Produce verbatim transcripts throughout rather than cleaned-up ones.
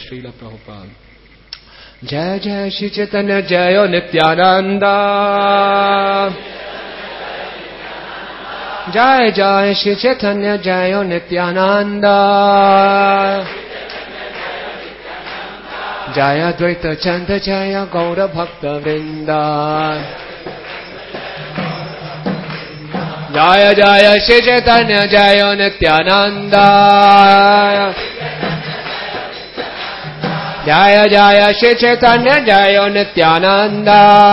श्रील प्रभुपाद। जय जय श्री चैतन्य जय नित्यानंद, जय जय श्री चैतन्य जय नित्यानंद, जय द्वैत चंद जय गौर भक्त वृंद, जय जय श्री चैतन्य जय नित्यानंद, जय जय श्री चैतन्य जय नित्यानंद,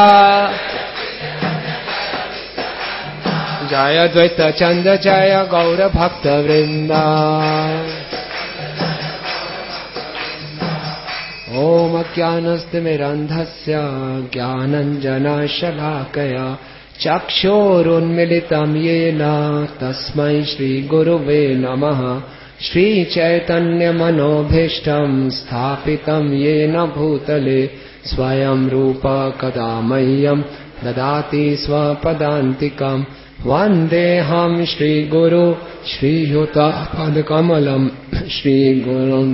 जय द्वैत चंद जय गौर भक्त वृंद। ओम अज्ञानस्तिमिरन्धस्य ज्ञानञ्जनशलाकया चक्षुरुन्मीलितं येन तस्मै श्रीगुरुवे नमः। श्रीचैतन्यमनोभीष्टं स्थापितं येन भूतले स्वयं रूप कदा मह्यं ददाति स्वपदान्तिकम्। वन्देऽहं श्रीगुरु श्रीयुतपदकमलं श्रीगुरुं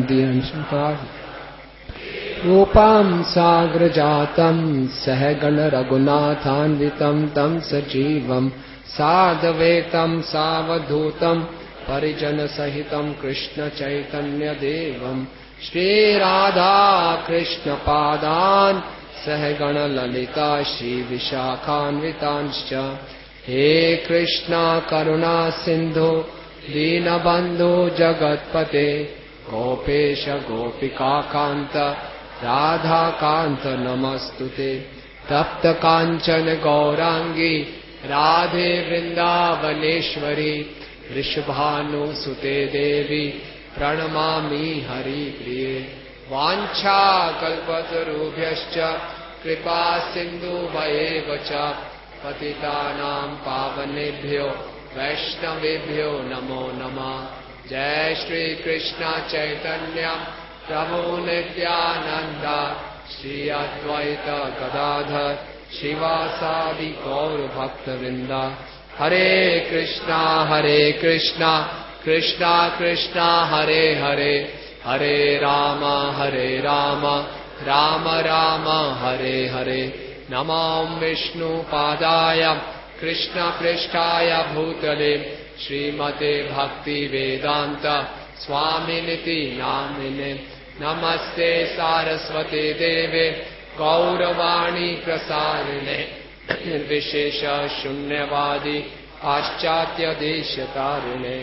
रूपं साग्रजातं सहगण रघुनाथान्वितं तं सजीवं साद्वैतं सावधूतं परिजन सहितं कृष्ण चैतन्य देवं श्रीराधा कृष्ण पादान् सहगण ललिता श्री विशाखान्वितांश्च। हे कृष्णा करुणा सिंधु दीनबंधु जगत्पते गोपेश गोपिका कांत राधा कांत नमस्तुते। तप्त कांचन गौरांगी राधे वृंदावनेश्वरी वृषभानुसुते देवी प्रणमामि हरिप्रिये। वाञ्छा कल्पतरुभ्यश्च कृपा सिन्धुभ्येव च पतितानां पावनेभ्यो वैष्णवेभ्यो नमो नमः। जय श्री कृष्ण चैतन्य प्रभु नित्यानंद श्री अद्वैत गदाधर शिवासादि गौर भक्त वृंदा। हरे कृष्णा हरे कृष्णा कृष्णा कृष्णा हरे हरे हरे राम हरे राम राम राम हरे हरे। नमो विष्णु पादाय कृष्ण पृष्ठाय भूतले श्रीमते भक्ति वेदांत स्वामिनिति नामिने। नमस्ते सारस्वते देवे गौरवाणी प्रसारिणे निर्विशेष शून्यवादी पाश्चात्य देश तारिणे।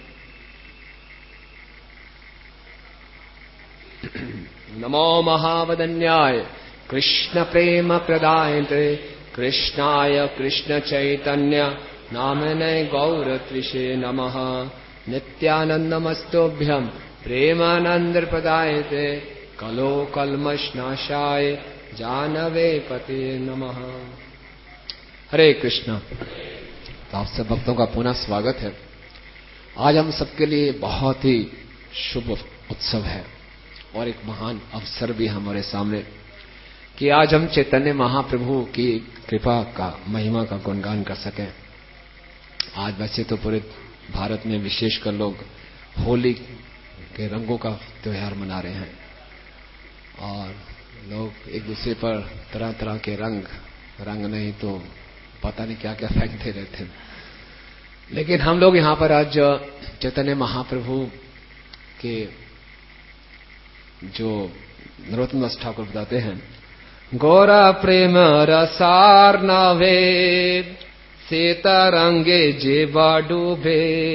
नमो महावदन्याय कृष्ण प्रेम प्रदायते कृष्णाय कृष्ण चैतन्य नामने गौरत्विषे नमः। नित्यानन्दमस्तुभ्यं प्रेमानंद प्रदायते कलो कल्मषनाशाय जानवे पते नमः। हरे कृष्ण। तो आप सब भक्तों का पुनः स्वागत है। आज हम सबके लिए बहुत ही शुभ उत्सव है और एक महान अवसर भी हमारे सामने कि आज हम चैतन्य महाप्रभु की कृपा का महिमा का गुणगान कर सकें। आज वैसे तो पूरे भारत में विशेषकर लोग होली के रंगों का त्योहार मना रहे हैं और लोग एक दूसरे पर तरह तरह के रंग रंग नहीं तो पता नहीं क्या क्या फेंकते रहते हैं। लेकिन हम लोग यहाँ पर आज चैतन्य महाप्रभु के जो नरोत्तम दास ठाकुर बताते हैं, गौरा प्रेम रसार्णवे सीतारंगे जेवा डूबे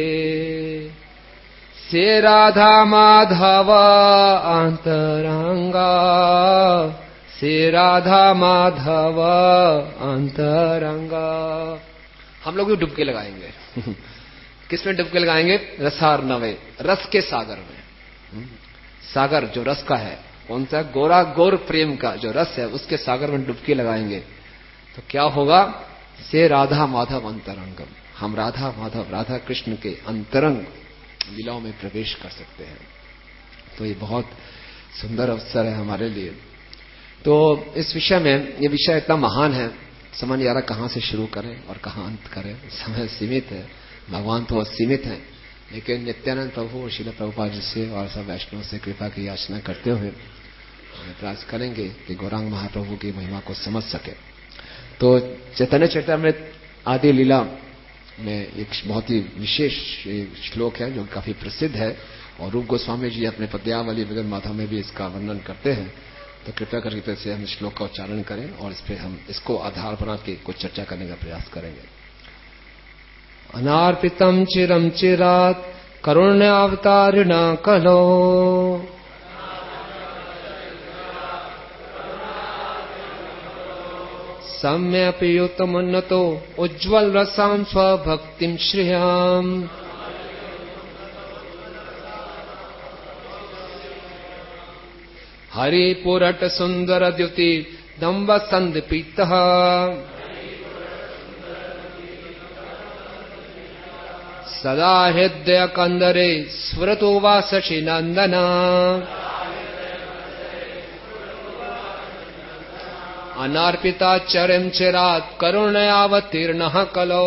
से राधा माधव अंतरंगा से राधा माधव अंतरंगा। हम लोग भी डुबके लगाएंगे। किसमें डुबके लगाएंगे? रसार्णवे, रस के सागर में। सागर जो रस का है कौन सा? गोरा गौर प्रेम का जो रस है उसके सागर में डुबकी लगाएंगे तो क्या होगा? से राधा माधव अंतरंगम। हम राधा माधव राधा कृष्ण के अंतरंग लीलाओं में प्रवेश कर सकते हैं। तो ये बहुत सुंदर अवसर है हमारे लिए। तो इस विषय में, ये विषय इतना महान है, समझ नहीं आ रहा कहां से शुरू करें और कहां अंत करें। समय सीमित है, भगवान तो असीमित है, लेकिन नित्यानंद प्रभु और श्रील प्रभुपाद जी से और सब वैष्णव से कृपा की याचना करते हुए प्रयास करेंगे कि गौरांग महाप्रभु की महिमा को समझ सके। तो चैतन्य चरितामृत आदि लीला में एक बहुत ही विशेष श्लोक है जो काफी प्रसिद्ध है और रूप गोस्वामी जी अपने पद्यावली विगन माथा में भी इसका वर्णन करते हैं। तो कृपया करके से हम इस श्लोक का उच्चारण करें और इस पे हम इसको आधार बना के कुछ चर्चा करने का प्रयास करेंगे। अनार्पितम चिरम चिरात करुण्यावतारिणा कलो सम्यपयुतमुन्नतो उज्ज्वल रसां स्वभक्तिं श्रियाम् हरिपुरट सुंदर द्युति दम्ब संदीप्तः सदा हृदय कंदरे स्फुरतु वा शशिनंदना अनार्पिता चरम चिरात् करुणयावतीर्णः कलो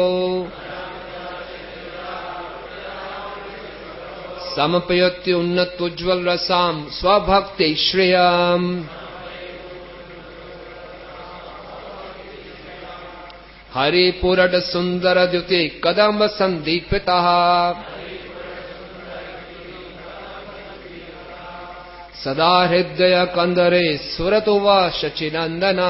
समपयति उन्नत उज्ज्वल रसाम स्वभक्ति श्रेयम हरिपुरट सुंदर द्युति कदम्ब संदीपितः सदा हृदय कंदरे स्फुरतु वा शचिनंदना।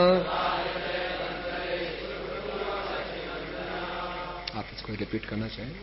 आप इसको रिपीट करना चाहें?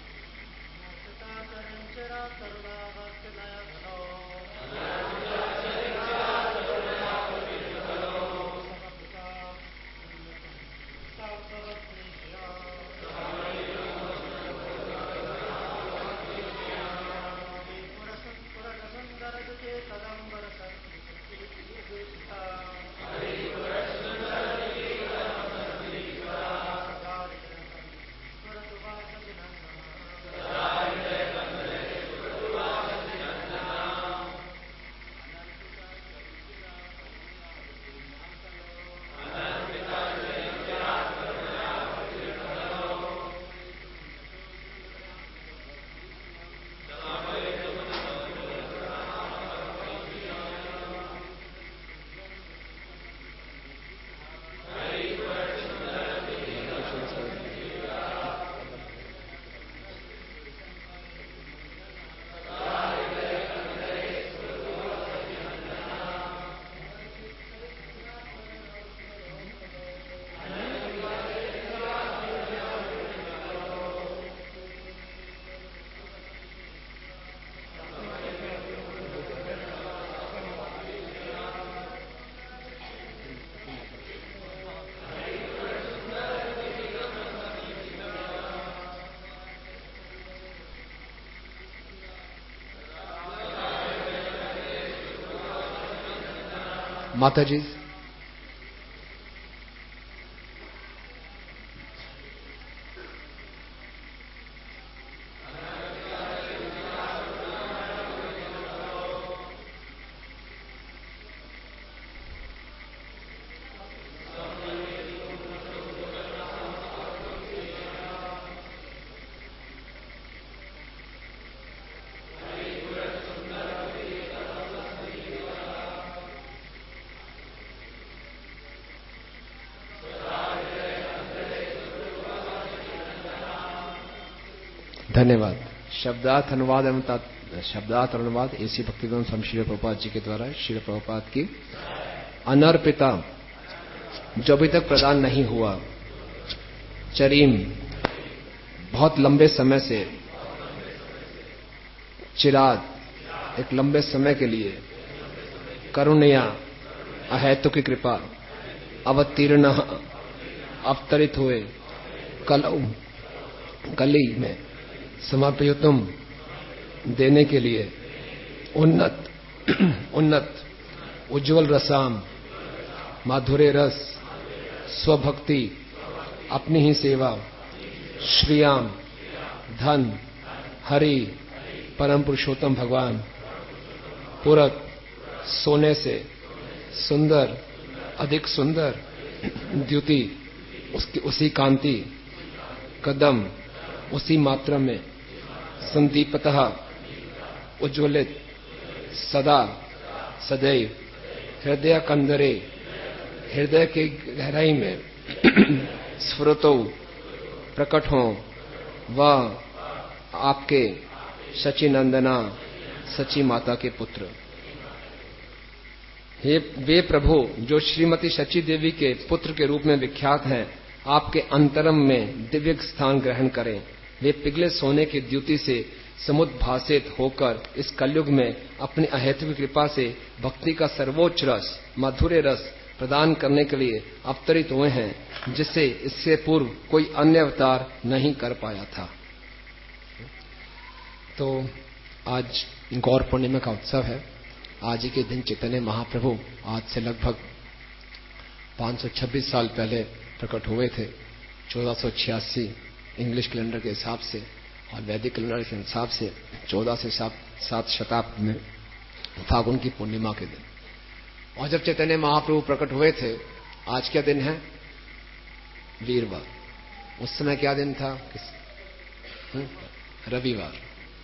माता जी धन्यवाद। शब्दार्थ अनुवाद एवं शब्दार्थ अनुवाद एसी भक्तिगण स्वामी श्री प्रभुपाद जी के द्वारा श्री प्रभुपाद की अनर्पिता जो अभी तक प्रदान नहीं हुआ, चरीम बहुत लंबे समय से, चिराग एक लंबे समय के लिए, करुणया अहेतु की कृपा, अवतीर्ण अवतरित हुए, कलौ कली में समर्पयुतम देने के लिए, उन्नत उन्नत उज्ज्वल रसाम माधुर्य रस, स्वभक्ति अपनी ही सेवा, श्रीयाम धन हरि परम पुरुषोत्तम भगवान, पूरक सोने से सुंदर अधिक सुंदर, द्युति उसकी उसी कांति, कदम उसी मात्रा में, संदीपतः उज्ज्वलित सदा सदैव हृदय कंदरे हृदय की गहराई में स्फुरतो प्रकट हो वह आपके सचिनंदना सची माता के पुत्र। हे वे प्रभु जो श्रीमती सची देवी के पुत्र के रूप में विख्यात हैं, आपके अंतरम में दिव्य स्थान ग्रहण करें। वे पिघले सोने की द्युति से समुद्भासित होकर इस कलयुग में अपनी अहेतुक कृपा से भक्ति का सर्वोच्च रस मधुर रस प्रदान करने के लिए अवतरित हुए हैं, जिससे इससे पूर्व कोई अन्य अवतार नहीं कर पाया था। तो आज गौर पूर्णिमा का उत्सव है। आज ही के दिन चैतन्य महाप्रभु आज से लगभग पाँच सौ छब्बीस साल पहले प्रकट हुए थे, चौदह सौ छियासी इंग्लिश कैलेंडर के हिसाब से और वैदिक कैलेंडर के हिसाब से चौदह से सात शताब्दी में फागुन की पूर्णिमा के दिन। और जब चैतन्य महाप्रभु प्रकट हुए थे, आज क्या दिन है? वीरवार। उस समय क्या दिन था? रविवार,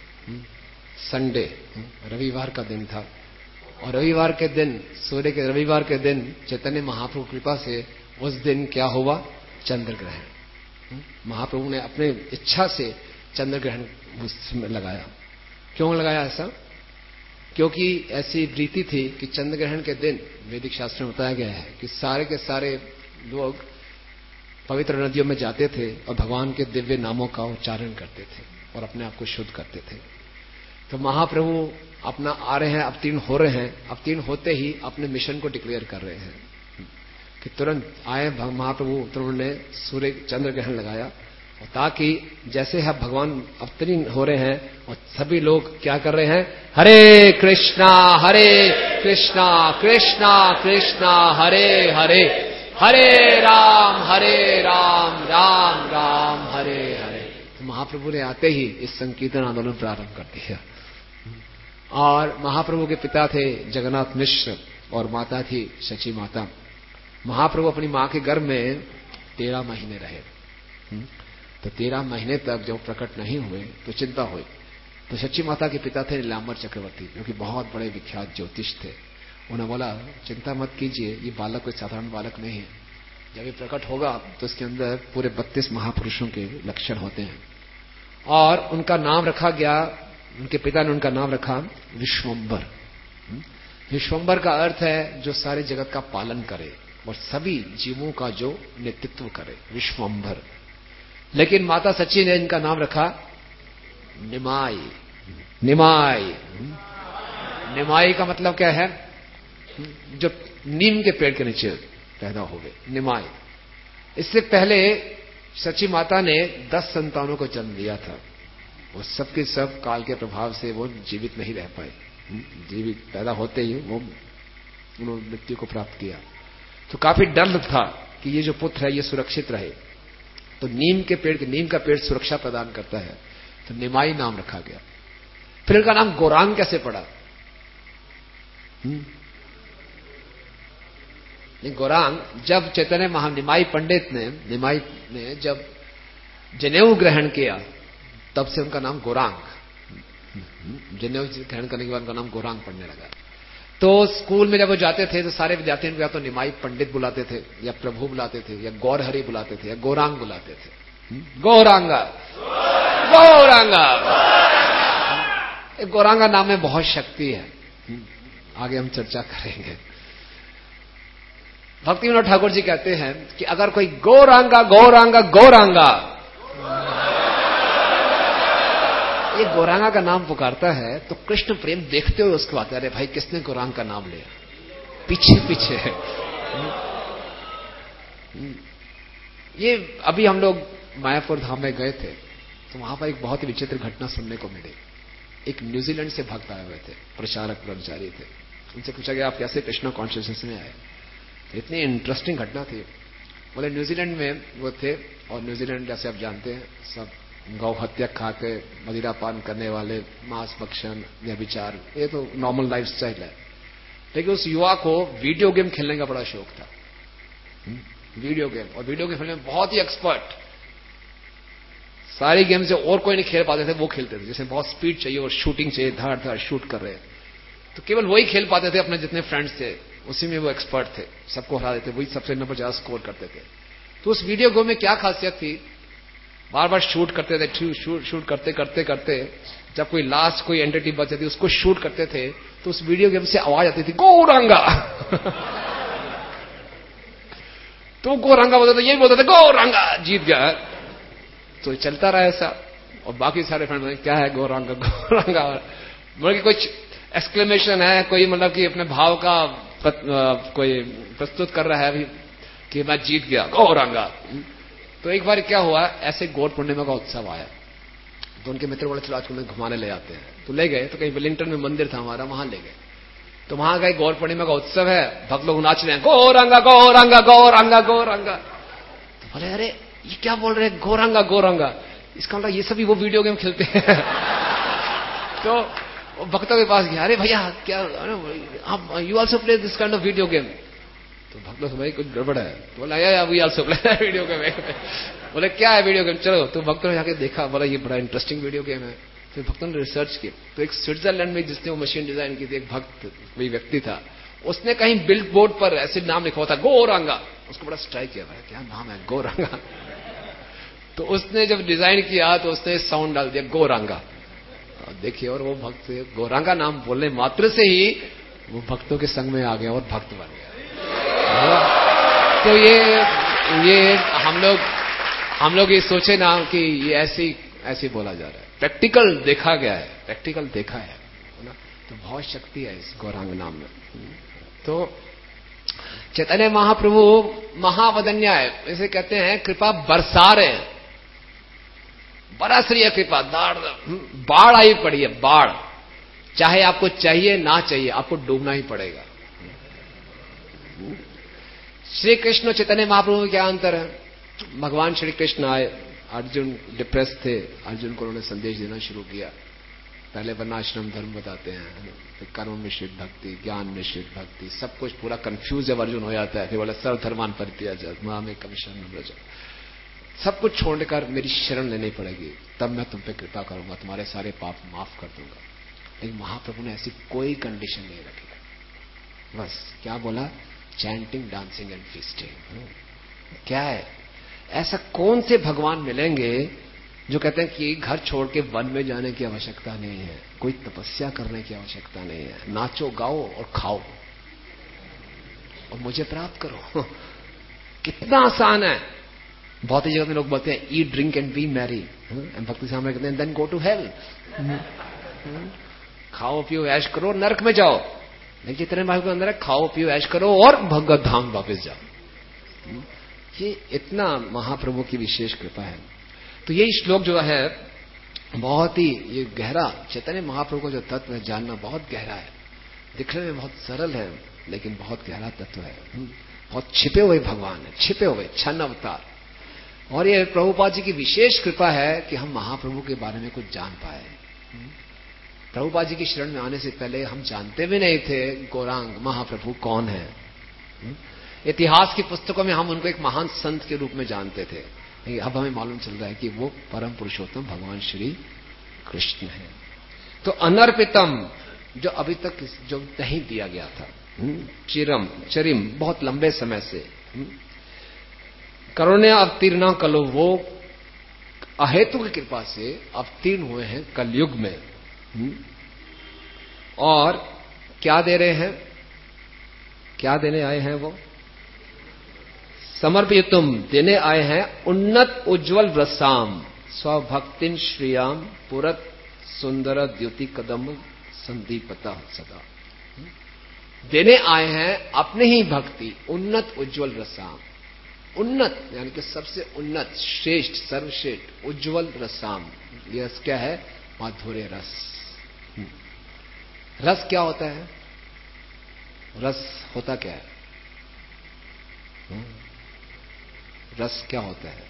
संडे, रविवार का दिन था। और रविवार के दिन, सूर्य के रविवार के दिन चैतन्य महाप्रभु कृपा से उस दिन क्या हुआ? चंद्र ग्रहण। महाप्रभु ने अपने इच्छा से चंद्र ग्रहण उसमें लगाया। क्यों लगाया ऐसा? क्योंकि ऐसी रीति थी कि चंद्र ग्रहण के दिन वैदिक शास्त्र में बताया गया है कि सारे के सारे लोग पवित्र नदियों में जाते थे और भगवान के दिव्य नामों का उच्चारण करते थे और अपने आप को शुद्ध करते थे। तो महाप्रभु अपना आ रहे हैं, अवतीर्ण हो रहे हैं, अवतीर्ण होते ही अपने मिशन को डिक्लेयर कर रहे हैं कि तुरंत आए महाप्रभु, तुरंत ने सूर्य चंद्र ग्रहण लगाया, और ताकि जैसे हम भगवान अवतीर्ण हो रहे हैं और सभी लोग क्या कर रहे हैं? हरे कृष्णा हरे कृष्णा कृष्णा कृष्णा हरे हरे, हरे राम हरे राम राम राम हरे हरे। तो महाप्रभु ने आते ही इस संकीर्तन आंदोलन प्रारंभ कर दिया। और महाप्रभु के पिता थे जगन्नाथ मिश्र और माता थी सची माता। महाप्रभु अपनी मां के गर्भ में तेरह महीने रहे। तो तेरह महीने तक जब प्रकट नहीं हुए तो चिंता हुई। तो सच्ची माता के पिता थे नीलांबर चक्रवर्ती, जो कि बहुत बड़े विख्यात ज्योतिष थे। उन्होंने बोला, चिंता मत कीजिए, ये बालक कोई साधारण बालक नहीं है। जब ये प्रकट होगा तो इसके अंदर पूरे बत्तीस महापुरुषों के लक्षण होते हैं। और उनका नाम रखा गया, उनके पिता ने उनका नाम रखा विश्वम्बर। विश्वम्बर का अर्थ है जो सारे जगत का पालन करे और सभी जीवों का जो नेतृत्व करे, विश्वम्बर। लेकिन माता सची ने इनका नाम रखा निमाई। निमाई निमाई का मतलब क्या है? जो नीम के पेड़ के नीचे पैदा हो गए, निमाई। इससे पहले सची माता ने दस संतानों को जन्म दिया था। वो सबके सब काल के प्रभाव से वो जीवित नहीं रह पाए। जीवित पैदा होते ही वो उन्होंने मृत्यु को प्राप्त किया। तो काफी डर था कि ये जो पुत्र है ये सुरक्षित रहे। तो नीम के पेड़ के नीम का पेड़ सुरक्षा प्रदान करता है, तो निमाई नाम रखा गया। फिर इनका नाम गौरांग कैसे पड़ा? गौरांग जब चैतन्य महा निमाई पंडित ने निमाई ने जब जनेऊ ग्रहण किया तब से उनका नाम गौरांग। जनेऊ ग्रहण करने के बाद उनका नाम गौरांग पड़ने लगा। तो स्कूल में जब वो जाते थे तो सारे विद्यार्थियों को या तो निमाई पंडित बुलाते थे, या प्रभु बुलाते थे, या गौरहरि बुलाते थे, या गौरांग बुलाते थे। गौरांगा गौरांगा गौरांगा नाम में बहुत शक्ति है, आगे हम चर्चा करेंगे। भक्ति विनोद ठाकुर जी कहते हैं कि अगर कोई गौरांगा गौरांगा गौरांगा ये गौरांगा का नाम पुकारता है तो कृष्ण प्रेम देखते हुए उसको आता है, अरे भाई किसने गौरांग का नाम लिया, पीछे पीछे है। ये अभी हम लोग मायापुर धाम में गए थे तो वहां पर एक बहुत ही विचित्र घटना सुनने को मिली। एक न्यूजीलैंड से भक्त आए हुए थे, प्रचारक ब्रह्मचारी थे। उनसे पूछा गया आप कैसे कृष्णा कॉन्शियसनेस में आए? तो इतनी इंटरेस्टिंग घटना थी। बोले न्यूजीलैंड में वो थे, और न्यूजीलैंड जैसे आप जानते हैं सब गौ हत्या खाते, मदिरापान करने वाले, मांस भक्षण या विचार, ये तो नॉर्मल लाइफ स्टाइल है। लेकिन उस युवा को वीडियो गेम खेलने का बड़ा शौक था। वीडियो गेम, और वीडियो गेम खेलने में बहुत ही एक्सपर्ट, सारी गेम से और कोई नहीं खेल पाते थे, वो खेलते थे। जैसे बहुत स्पीड चाहिए और शूटिंग चाहिए, धड़ धड़ शूट कर रहे हैं, तो केवल वही खेल पाते थे। अपने जितने फ्रेंड्स थे उसी में वो एक्सपर्ट थे, सबको हरा देते, वही सबसे नंबर ज्यादा स्कोर करते थे। तो उस वीडियो गेम में क्या खासियत थी, बार बार शूट करते थे, शूट शूट करते करते करते जब कोई लास्ट कोई एंटिटी बचती थी उसको शूट करते थे, तो उस वीडियो गेम से आवाज आती थी गौरंगा। तो गौरंगा बोलते थे, यही बोलते थे गौरंगा, जीत गया। तो चलता रहा ऐसा, और बाकी सारे फ्रेंड क्या है गौरंगा गौरंगा, मतलब कि कुछ एक्सक्लेमेशन है, कोई मतलब कि अपने भाव का पत, आ, कोई प्रस्तुत कर रहा है अभी कि मैं जीत गया गौरंगा। तो एक बार क्या हुआ, ऐसे गौर पूर्णिमा का उत्सव आया, तो उनके मित्र बोले चलो आज को मैं घुमाने ले जाते हैं। तो ले गए, तो कहीं वेलिंगटन में मंदिर था हमारा, वहां ले गए। तो वहां गए, गौर पूर्णिमा का उत्सव है, भक्त लोग नाच रहे हैं गौरंगा गौरंगा गौरंगा गौरंगा। तो बोले अरे ये क्या बोल रहे हैं गौरंगा गौरंगा, इसका मतलब ये सभी वो वीडियो गेम खेलते हैं। तो भक्तों के पास गया, अरे भैया क्या आप you also play this kind of video game. तो भक्त लोग भाई कुछ गड़बड़ है। तो बोला या we also play video game. बोले क्या है वीडियो गेम, चलो। तो भक्तों ने जाके देखा, बोला ये बड़ा इंटरेस्टिंग वीडियो गेम है। फिर भक्तों ने रिसर्च की, तो एक स्विट्जरलैंड में जिसने वो मशीन डिजाइन की थी, एक भक्त कोई व्यक्ति था, उसने कहीं बिल्ड बोर्ड पर ऐसे नाम लिखा हुआ था गौरंगा। उसको बड़ा स्ट्राइक किया, क्या नाम है गौरंगा। तो उसने जब डिजाइन किया तो उसने साउंड डाल दिया गौरंगा। देखिए, और वो भक्त गौरंगा नाम बोलने मात्र से ही वो भक्तों के संग में आ गया और भक्त बन गया। तो ये ये हम लोग हम लोग ये सोचे ना कि ये ऐसी ऐसे बोला जा रहा है, प्रैक्टिकल देखा गया है, प्रैक्टिकल देखा है ना। तो बहुत शक्ति है इस गौरांग नाम में। तो चैतन्य महाप्रभु महावदन्या है, इसे कहते हैं कृपा बरसा रहे हैं, बरस रही है कृपा, बाढ़ आई पड़ी है, बाढ़। चाहे आपको चाहिए ना चाहिए, आपको डूबना ही पड़ेगा। श्री कृष्ण चैतन्य महाप्रभु में क्या अंतर है? भगवान श्री कृष्ण आए, अर्जुन डिप्रेस थे, अर्जुन को उन्होंने संदेश देना शुरू किया। पहले वर्णाश्रम धर्म बताते हैं, फिर कर्म मिश्रित भक्ति, ज्ञान मिश्रित भक्ति, सब कुछ पूरा कंफ्यूज जब अर्जुन हो जाता है, फिर बोले सर्वधर्मान परित्याज मामेकं कमिशन व्रज, सब कुछ छोड़कर मेरी शरण लेनी पड़ेगी, तब मैं तुम पे कृपा करूंगा, तुम्हारे सारे पाप माफ कर दूंगा। लेकिन महाप्रभु ने ऐसी कोई कंडीशन नहीं रखी, बस क्या बोला, चैंटिंग, डांसिंग एंड फीस्टिंग। क्या है, ऐसा कौन से भगवान मिलेंगे जो कहते हैं कि घर छोड़ के वन में जाने की आवश्यकता नहीं है, कोई तपस्या करने की आवश्यकता नहीं है, नाचो गाओ और खाओ और मुझे प्राप्त करो। कितना आसान है। बहुत ही जगह में लोग बोलते हैं eat drink and be merry, भक्ति सामने कहते हैं देन गो टू हेल, खाओ पियो ऐश करो नरक में जाओ। लेकिन जितने भाई के अंदर है खाओ पियो ऐश करो और भगवत धाम वापस जाओ। ये इतना महाप्रभु की विशेष कृपा है। तो ये श्लोक जो है बहुत ही ये गहरा, चैतन्य महाप्रभु का जो तत्व है जानना बहुत गहरा है, दिखने में बहुत सरल है लेकिन बहुत गहरा तत्व है, बहुत छिपे हुए भगवान है, छिपे हुए छन्न अवतार। और ये प्रभुपाद जी की विशेष कृपा है कि हम महाप्रभु के बारे में कुछ जान पाए। प्रभुपाद जी की शरण में आने से पहले हम जानते भी नहीं थे गौरांग महाप्रभु कौन है। इतिहास की पुस्तकों में हम उनको एक महान संत के रूप में जानते थे, लेकिन अब हमें मालूम चल रहा है कि वो परम पुरुषोत्तम भगवान श्री कृष्ण है। तो अनर्पितम जो अभी तक जो नहीं दिया गया था, चिरम चरिम बहुत लंबे समय से, करुणा अवतीर्ण कलो, वो अहेतु की कृपा से अवतीर्ण हुए हैं कलयुग में। और क्या दे रहे हैं, क्या देने आए हैं? वो समर्पितुम, देने आए हैं उन्नत उज्जवल रसाम स्वभक्तिन श्रियाम पुरत सुंदर द्युति कदम संदीपता सदा। देने आए हैं अपने ही भक्ति उन्नत उज्जवल रसाम, उन्नत यानी कि सबसे उन्नत, श्रेष्ठ, सर्वश्रेष्ठ, उज्जवल रसाम। यह क्या है? माधुर्य रस। रस क्या होता है? रस होता क्या है? रस क्या होता है?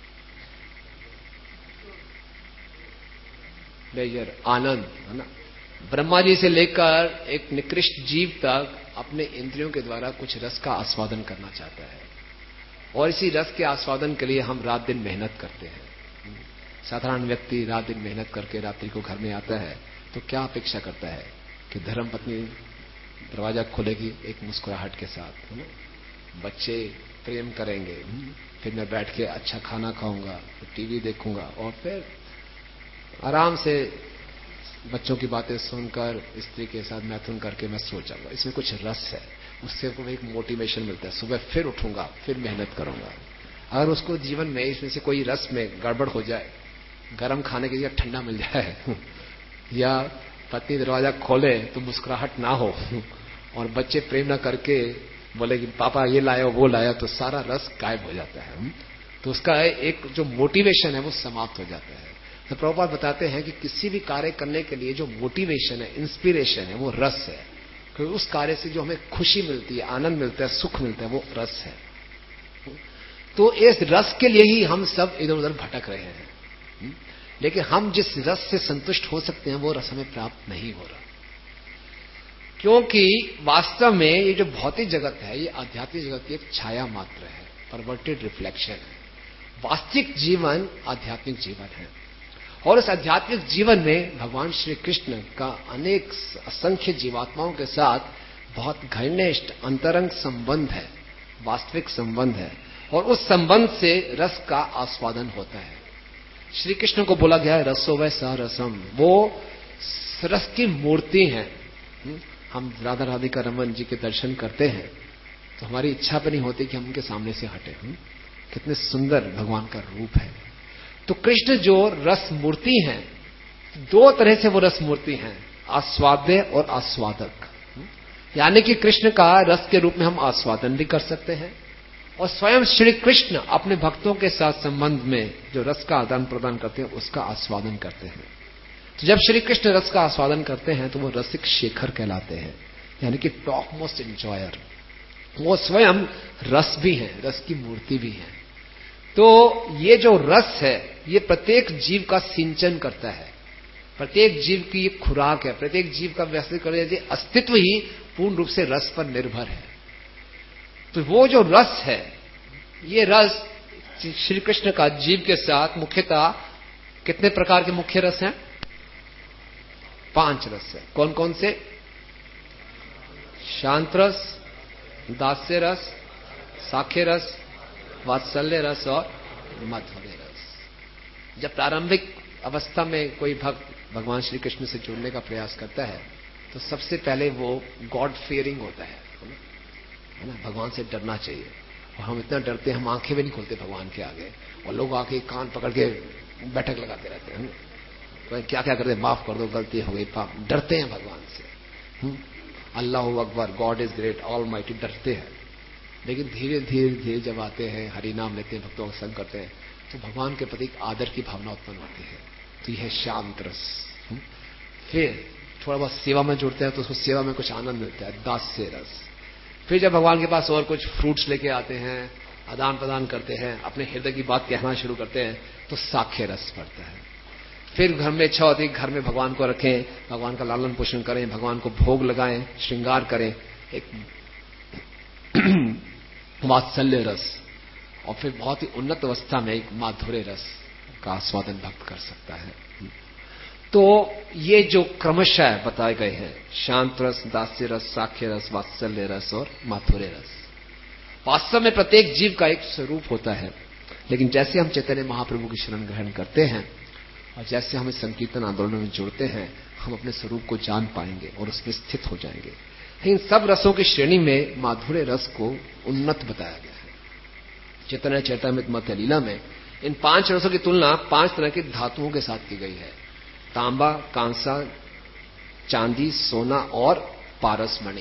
प्लेजर, आनंद है ना। ब्रह्मा जी से लेकर एक निकृष्ट जीव तक अपने इंद्रियों के द्वारा कुछ रस का आस्वादन करना चाहता है, और इसी रस के आस्वादन के लिए हम रात दिन मेहनत करते हैं। साधारण व्यक्ति रात दिन मेहनत करके रात्रि को घर में आता है तो क्या अपेक्षा करता है कि धर्म पत्नी दरवाजा खोलेगी एक मुस्कुराहट के साथ, है ना, बच्चे प्रेम करेंगे, फिर मैं बैठ के अच्छा खाना खाऊंगा, फिर टीवी देखूंगा, और फिर आराम से बच्चों की बातें सुनकर स्त्री के साथ मैथुन करके मैं सो जाऊंगा। इसमें कुछ रस है, उससे को एक मोटिवेशन मिलता है, सुबह फिर उठूंगा, फिर मेहनत करूंगा। अगर उसको जीवन में इसमें से कोई रस में गड़बड़ हो जाए, गर्म खाने के लिए ठंडा मिल जाए या पत्नी दरवाजा खोले तो मुस्कुराहट ना हो और बच्चे प्रेम ना करके बोले कि पापा ये लाया वो लाया, तो सारा रस गायब हो जाता है। तो उसका एक जो मोटिवेशन है वो समाप्त हो जाता है। तो प्रभुपाद बताते हैं कि किसी भी कार्य करने के लिए जो मोटिवेशन है, इंस्पिरेशन है, वो रस है। क्योंकि उस कार्य से जो हमें खुशी मिलती है, आनंद मिलता है, सुख मिलता है, वो रस है। तो इस रस के लिए ही हम सब इधर उधर भटक रहे हैं, लेकिन हम जिस रस से संतुष्ट हो सकते हैं वो रस हमें प्राप्त नहीं हो रहा। क्योंकि वास्तव में ये जो भौतिक जगत है, ये आध्यात्मिक जगत की एक छाया मात्र है, परवर्टेड रिफ्लेक्शन है। वास्तविक जीवन आध्यात्मिक जीवन है, और इस आध्यात्मिक जीवन में भगवान श्री कृष्ण का अनेक असंख्य जीवात्माओं के साथ बहुत घनिष्ठ अंतरंग संबंध है, वास्तविक संबंध है, और उस संबंध से रस का आस्वादन होता है। श्री कृष्ण को बोला गया है रसो वै स रसम, वो रस की मूर्ति है। हम राधा राधिका रमन जी के दर्शन करते हैं तो हमारी इच्छा भी नहीं होती कि हम उनके सामने से हटे। कितने सुंदर भगवान का रूप है। तो कृष्ण जो रस मूर्ति हैं, दो तरह से वो रस मूर्ति हैं, आस्वाद्य और आस्वादक। यानी कि कृष्ण का रस के रूप में हम आस्वादन भी कर सकते हैं, और स्वयं श्री कृष्ण अपने भक्तों के साथ संबंध में जो रस का आदान प्रदान करते हैं उसका आस्वादन करते हैं। तो जब श्री कृष्ण रस का आस्वादन करते हैं तो वो रसिक शेखर कहलाते हैं, यानी कि टॉप मोस्ट एंजॉयर। वो स्वयं रस भी हैं, रस की मूर्ति भी हैं। तो ये जो रस है ये प्रत्येक जीव का सिंचन करता है, प्रत्येक जीव की ये खुराक है, प्रत्येक जीव का वैसे अस्तित्व ही पूर्ण रूप से रस पर निर्भर है। तो वो जो रस है, ये रस श्री कृष्ण का जीव के साथ मुख्यतः कितने प्रकार के मुख्य रस हैं? पांच रस है। कौन कौन से? शांत रस, दास्य रस, साख्य रस, वात्सल्य रस और मधुर रस। जब प्रारंभिक अवस्था में कोई भक्त भगवान श्री कृष्ण से जुड़ने का प्रयास करता है तो सबसे पहले वो गॉड फियरिंग होता है, है ना, भगवान से डरना चाहिए। और हम इतना डरते हैं, हम आंखें भी नहीं खोलते भगवान के आगे, और लोग आके कान पकड़ के बैठक लगाते रहते हैं, तो क्या क्या करते हैं, माफ कर दो, गलती हो गई, पाप। डरते हैं भगवान से। अल्लाह अकबर, God is great, almighty, डरते हैं। लेकिन धीरे धीरे धीरे जब आते हैं, हरि नाम लेते हैं, भक्तों का संग करते हैं, तो भगवान के प्रति आदर की भावना उत्पन्न होती है। तो यह है शांत रस। फिर थोड़ा बहुत सेवा में जुड़ते हैं तो उसको सेवा में कुछ आनंद मिलता है, दास्य रस। फिर जब भगवान के पास और कुछ फ्रूट्स लेके आते हैं, आदान प्रदान करते हैं, अपने हृदय की बात कहना शुरू करते हैं, तो साख्य रस बढ़ता है। फिर घर में इच्छा होती है घर में भगवान को रखें, भगवान का लालन पोषण करें, भगवान को भोग लगाएं, श्रृंगार करें, एक वात्सल्य रस। और फिर बहुत ही उन्नत अवस्था में एक माधुर्य रस का आस्वादन भक्त कर सकता है। तो ये जो क्रमशः बताए गए हैं, शांत रस, दास्य रस, साख्य रस, वात्सल्य रस और माधुर्य रस, वास्तव में प्रत्येक जीव का एक स्वरूप होता है। लेकिन जैसे हम चैतन्य महाप्रभु की शरण ग्रहण करते हैं और जैसे हम इस संकीर्तन आंदोलन में जुड़ते हैं, हम अपने स्वरूप को जान पाएंगे और उसमें स्थित हो जाएंगे। इन सब रसों की श्रेणी में माधुर्य रस को उन्नत बताया गया है। चैतन्य चैतामृत मध्य लीला में इन पांच रसों की तुलना पांच तरह की धातुओं के साथ की गई है: तांबा, कांसा, चांदी, सोना और पारस मणि।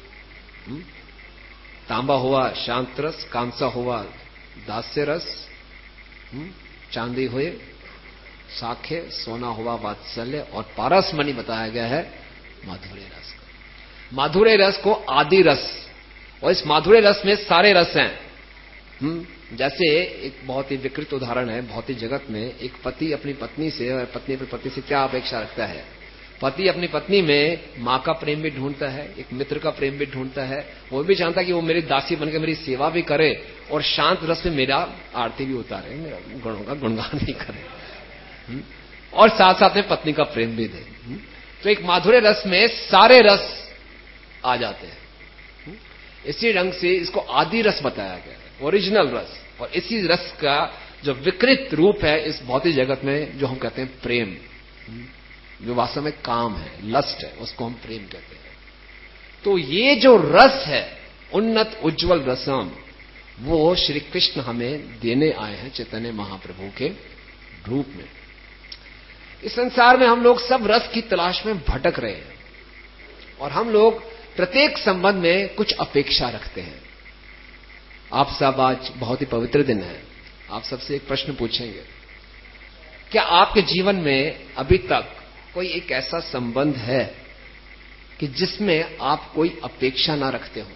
तांबा हुआ शांत रस, कांसा हुआ दास्य रस, चांदी हुए साख्य, सोना हुआ वात्सल्य और पारस मणि बताया गया है माधुर्य रस को। माधुर्य रस को आदि रस, और इस माधुर्य रस में सारे रस हैं। हम्म जैसे एक बहुत ही विकृत उदाहरण है, भौतिक जगत में एक पति अपनी पत्नी से और पत्नी अपनी पति से क्या अपेक्षा रखता है? पति अपनी पत्नी में माँ का प्रेम भी ढूंढता है, एक मित्र का प्रेम भी ढूंढता है। वो भी चाहता है कि वो मेरी दासी बनकर मेरी सेवा भी करे और शांत रस में मेरा आरती भी उतारे, मेरा गुणों का गुणगान भी करे और साथ साथ में पत्नी का प्रेम भी दे। तो एक माधुर्य रस में सारे रस आ जाते हैं। इसी ढंग से इसको आदि रस बताया गया है, ओरिजिनल रस। और इसी रस का जो विकृत रूप है इस भौतिक जगत में, जो हम कहते हैं प्रेम, जो वास्तव में काम है, लस्ट है, उसको हम प्रेम कहते हैं। तो ये जो रस है उन्नत उज्जवल रसम, वो श्री कृष्ण हमें देने आए हैं चैतन्य महाप्रभु के रूप में। इस संसार में हम लोग सब रस की तलाश में भटक रहे हैं और हम लोग प्रत्येक संबंध में कुछ अपेक्षा रखते हैं। आप सब आज बहुत ही पवित्र दिन है, आप सबसे एक प्रश्न पूछेंगे, क्या आपके जीवन में अभी तक कोई एक ऐसा संबंध है कि जिसमें आप कोई अपेक्षा ना रखते हो?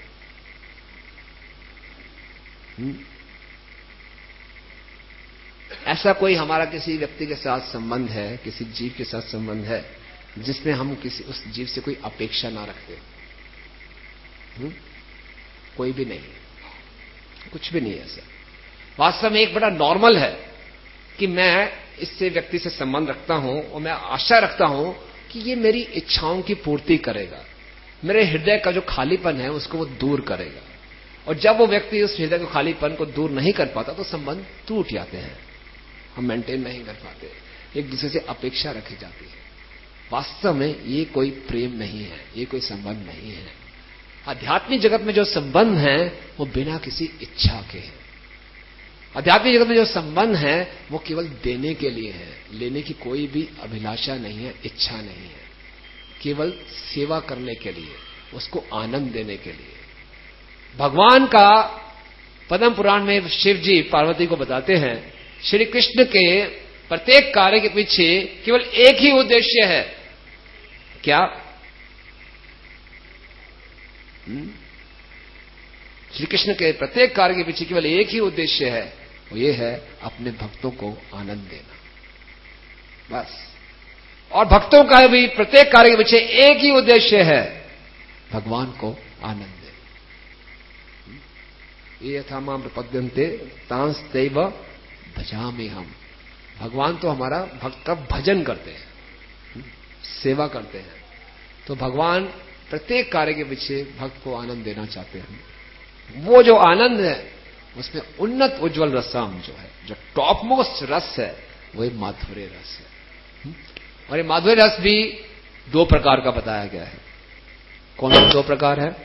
हुँ? ऐसा कोई हमारा किसी व्यक्ति के साथ संबंध है, किसी जीव के साथ संबंध है जिसमें हम किसी उस जीव से कोई अपेक्षा ना रखते? हुँ? कोई भी नहीं, कुछ भी नहीं है ऐसा। वास्तव में एक बड़ा नॉर्मल है कि मैं इससे व्यक्ति से संबंध रखता हूं और मैं आशा रखता हूं कि ये मेरी इच्छाओं की पूर्ति करेगा, मेरे हृदय का जो खालीपन है उसको वो दूर करेगा। और जब वो व्यक्ति उस हृदय के खालीपन को दूर नहीं कर पाता तो संबंध टूट जाते हैं, हम मेंटेन नहीं कर पाते, एक दूसरे से अपेक्षा रखी जाती है। वास्तव में ये कोई प्रेम नहीं है, ये कोई संबंध नहीं है। आध्यात्मिक जगत में जो संबंध है वो बिना किसी इच्छा के है। आध्यात्मिक जगत में जो संबंध है वो केवल देने के लिए है, लेने की कोई भी अभिलाषा नहीं है, इच्छा नहीं है, केवल सेवा करने के लिए, उसको आनंद देने के लिए। भगवान का पद्म पुराण में शिव जी पार्वती को बताते हैं, श्री कृष्ण के प्रत्येक कार्य के पीछे केवल एक ही उद्देश्य है। क्या? श्री कृष्ण के प्रत्येक कार्य के पीछे केवल एक ही उद्देश्य है, वो ये है अपने भक्तों को आनंद देना, बस। और भक्तों का भी प्रत्येक कार्य के पीछे एक ही उद्देश्य है, भगवान को आनंद देना। ये यथा माम प्रपद्यन्ते तांस दैव भजामि हम। भगवान तो हमारा भक्त का भजन करते हैं, सेवा करते हैं। तो भगवान प्रत्येक कार्य के पीछे भक्त को आनंद देना चाहते हैं। वो जो आनंद है उसमें उन्नत उज्जवल रसम जो है, जो टॉप मोस्ट रस है, वही माधुर्य रस है। और ये माधुर्य रस भी दो प्रकार का बताया गया है। कौन से दो प्रकार है?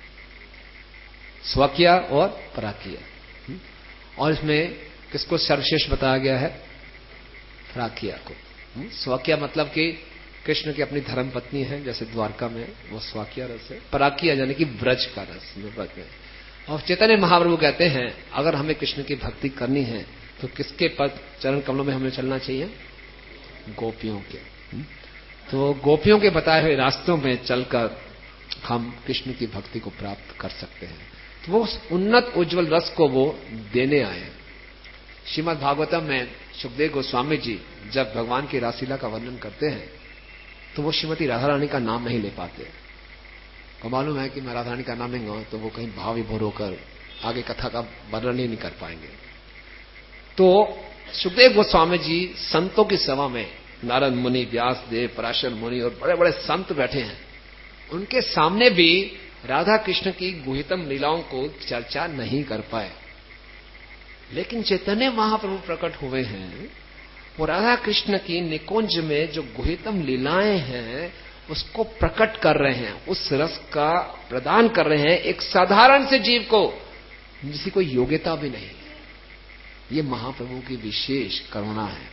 स्वकीय और पराकीय। और इसमें किसको सर्वश्रेष्ठ बताया गया है? पराकीय को। स्वकीय मतलब कि कृष्ण की अपनी धर्म पत्नी है, जैसे द्वारका में, वो स्वकीय रस है। पराकीय यानी कि ब्रज का रस, ब्रज में। और चैतन्य महाप्रभु कहते हैं अगर हमें कृष्ण की भक्ति करनी है तो किसके पद चरण कमलों में हमें चलना चाहिए? गोपियों के। तो गोपियों के बताए हुए रास्तों में चलकर हम कृष्ण की भक्ति को प्राप्त कर सकते हैं। तो वो उन्नत उज्जवल रस को वो देने आए हैं। श्रीमद् भागवतम में सुखदेव गोस्वामी जी जब भगवान की रासलीला का वर्णन करते हैं तो वो श्रीमती राधा रानी का नाम नहीं ले पाते। को मालूम है कि मैं राधा रानी का नाम लेंगे तो वो कहीं भाव विभोर होकर आगे कथा का वर्णन ही नहीं कर पाएंगे। तो सुखदेव गोस्वामी जी संतों की सभा में, नारद मुनि, व्यास देव, पराशर मुनि और बड़े बड़े संत बैठे हैं, उनके सामने भी राधा कृष्ण की गुहितम लीलाओं को चर्चा नहीं कर पाए। लेकिन चैतन्य महाप्रभु प्रकट हुए हैं, वो राधा कृष्ण की निकुंज में जो गुहितम लीलाएं हैं उसको प्रकट कर रहे हैं, उस रस का प्रदान कर रहे हैं एक साधारण से जीव को जिसकी कोई योग्यता भी नहीं। ये महाप्रभु की विशेष करुणा है।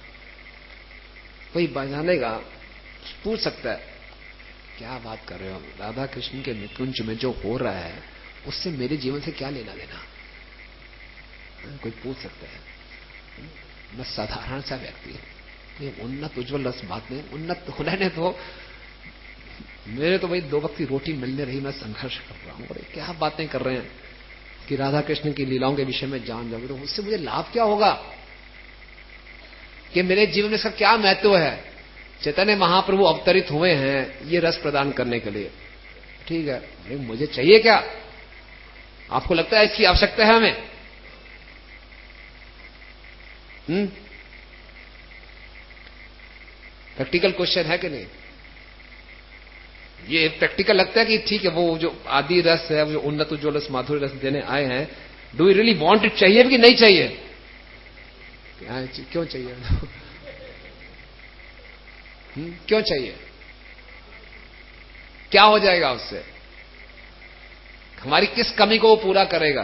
कोई जानेगा, पूछ सकता है क्या बात कर रहे हो, राधा कृष्ण के निकुंज में जो हो रहा है उससे मेरे जीवन से क्या लेना देना? कोई पूछ सकता है। मैं साधारण सा व्यक्ति हूं, ये उन्नत उज्जवल रस बात नहीं। उन्नत होने ने तो मेरे तो भाई दो वक्त की रोटी मिलने रही, मैं संघर्ष कर रहा हूं। और क्या बातें कर रहे हैं कि राधा कृष्ण की लीलाओं के विषय में जान जाओगे तो उससे मुझे लाभ क्या होगा, कि मेरे जीवन में इसका क्या महत्व है? चैतन्य महाप्रभु अवतरित हुए हैं ये रस प्रदान करने के लिए। ठीक है, अरे मुझे चाहिए क्या? आपको लगता है इसकी आवश्यकता है हमें? हम्म प्रैक्टिकल क्वेश्चन है कि नहीं? ये प्रैक्टिकल लगता है कि ठीक है, वो जो आदि रस है, वो जो उन्नत उज्ज्वल रस माधुर्य रस देने आए हैं, do you really want it? चाहिए कि नहीं चाहिए? क्यों चाहिए? हुँ? क्यों चाहिए? क्या हो जाएगा उससे? हमारी किस कमी को वो पूरा करेगा?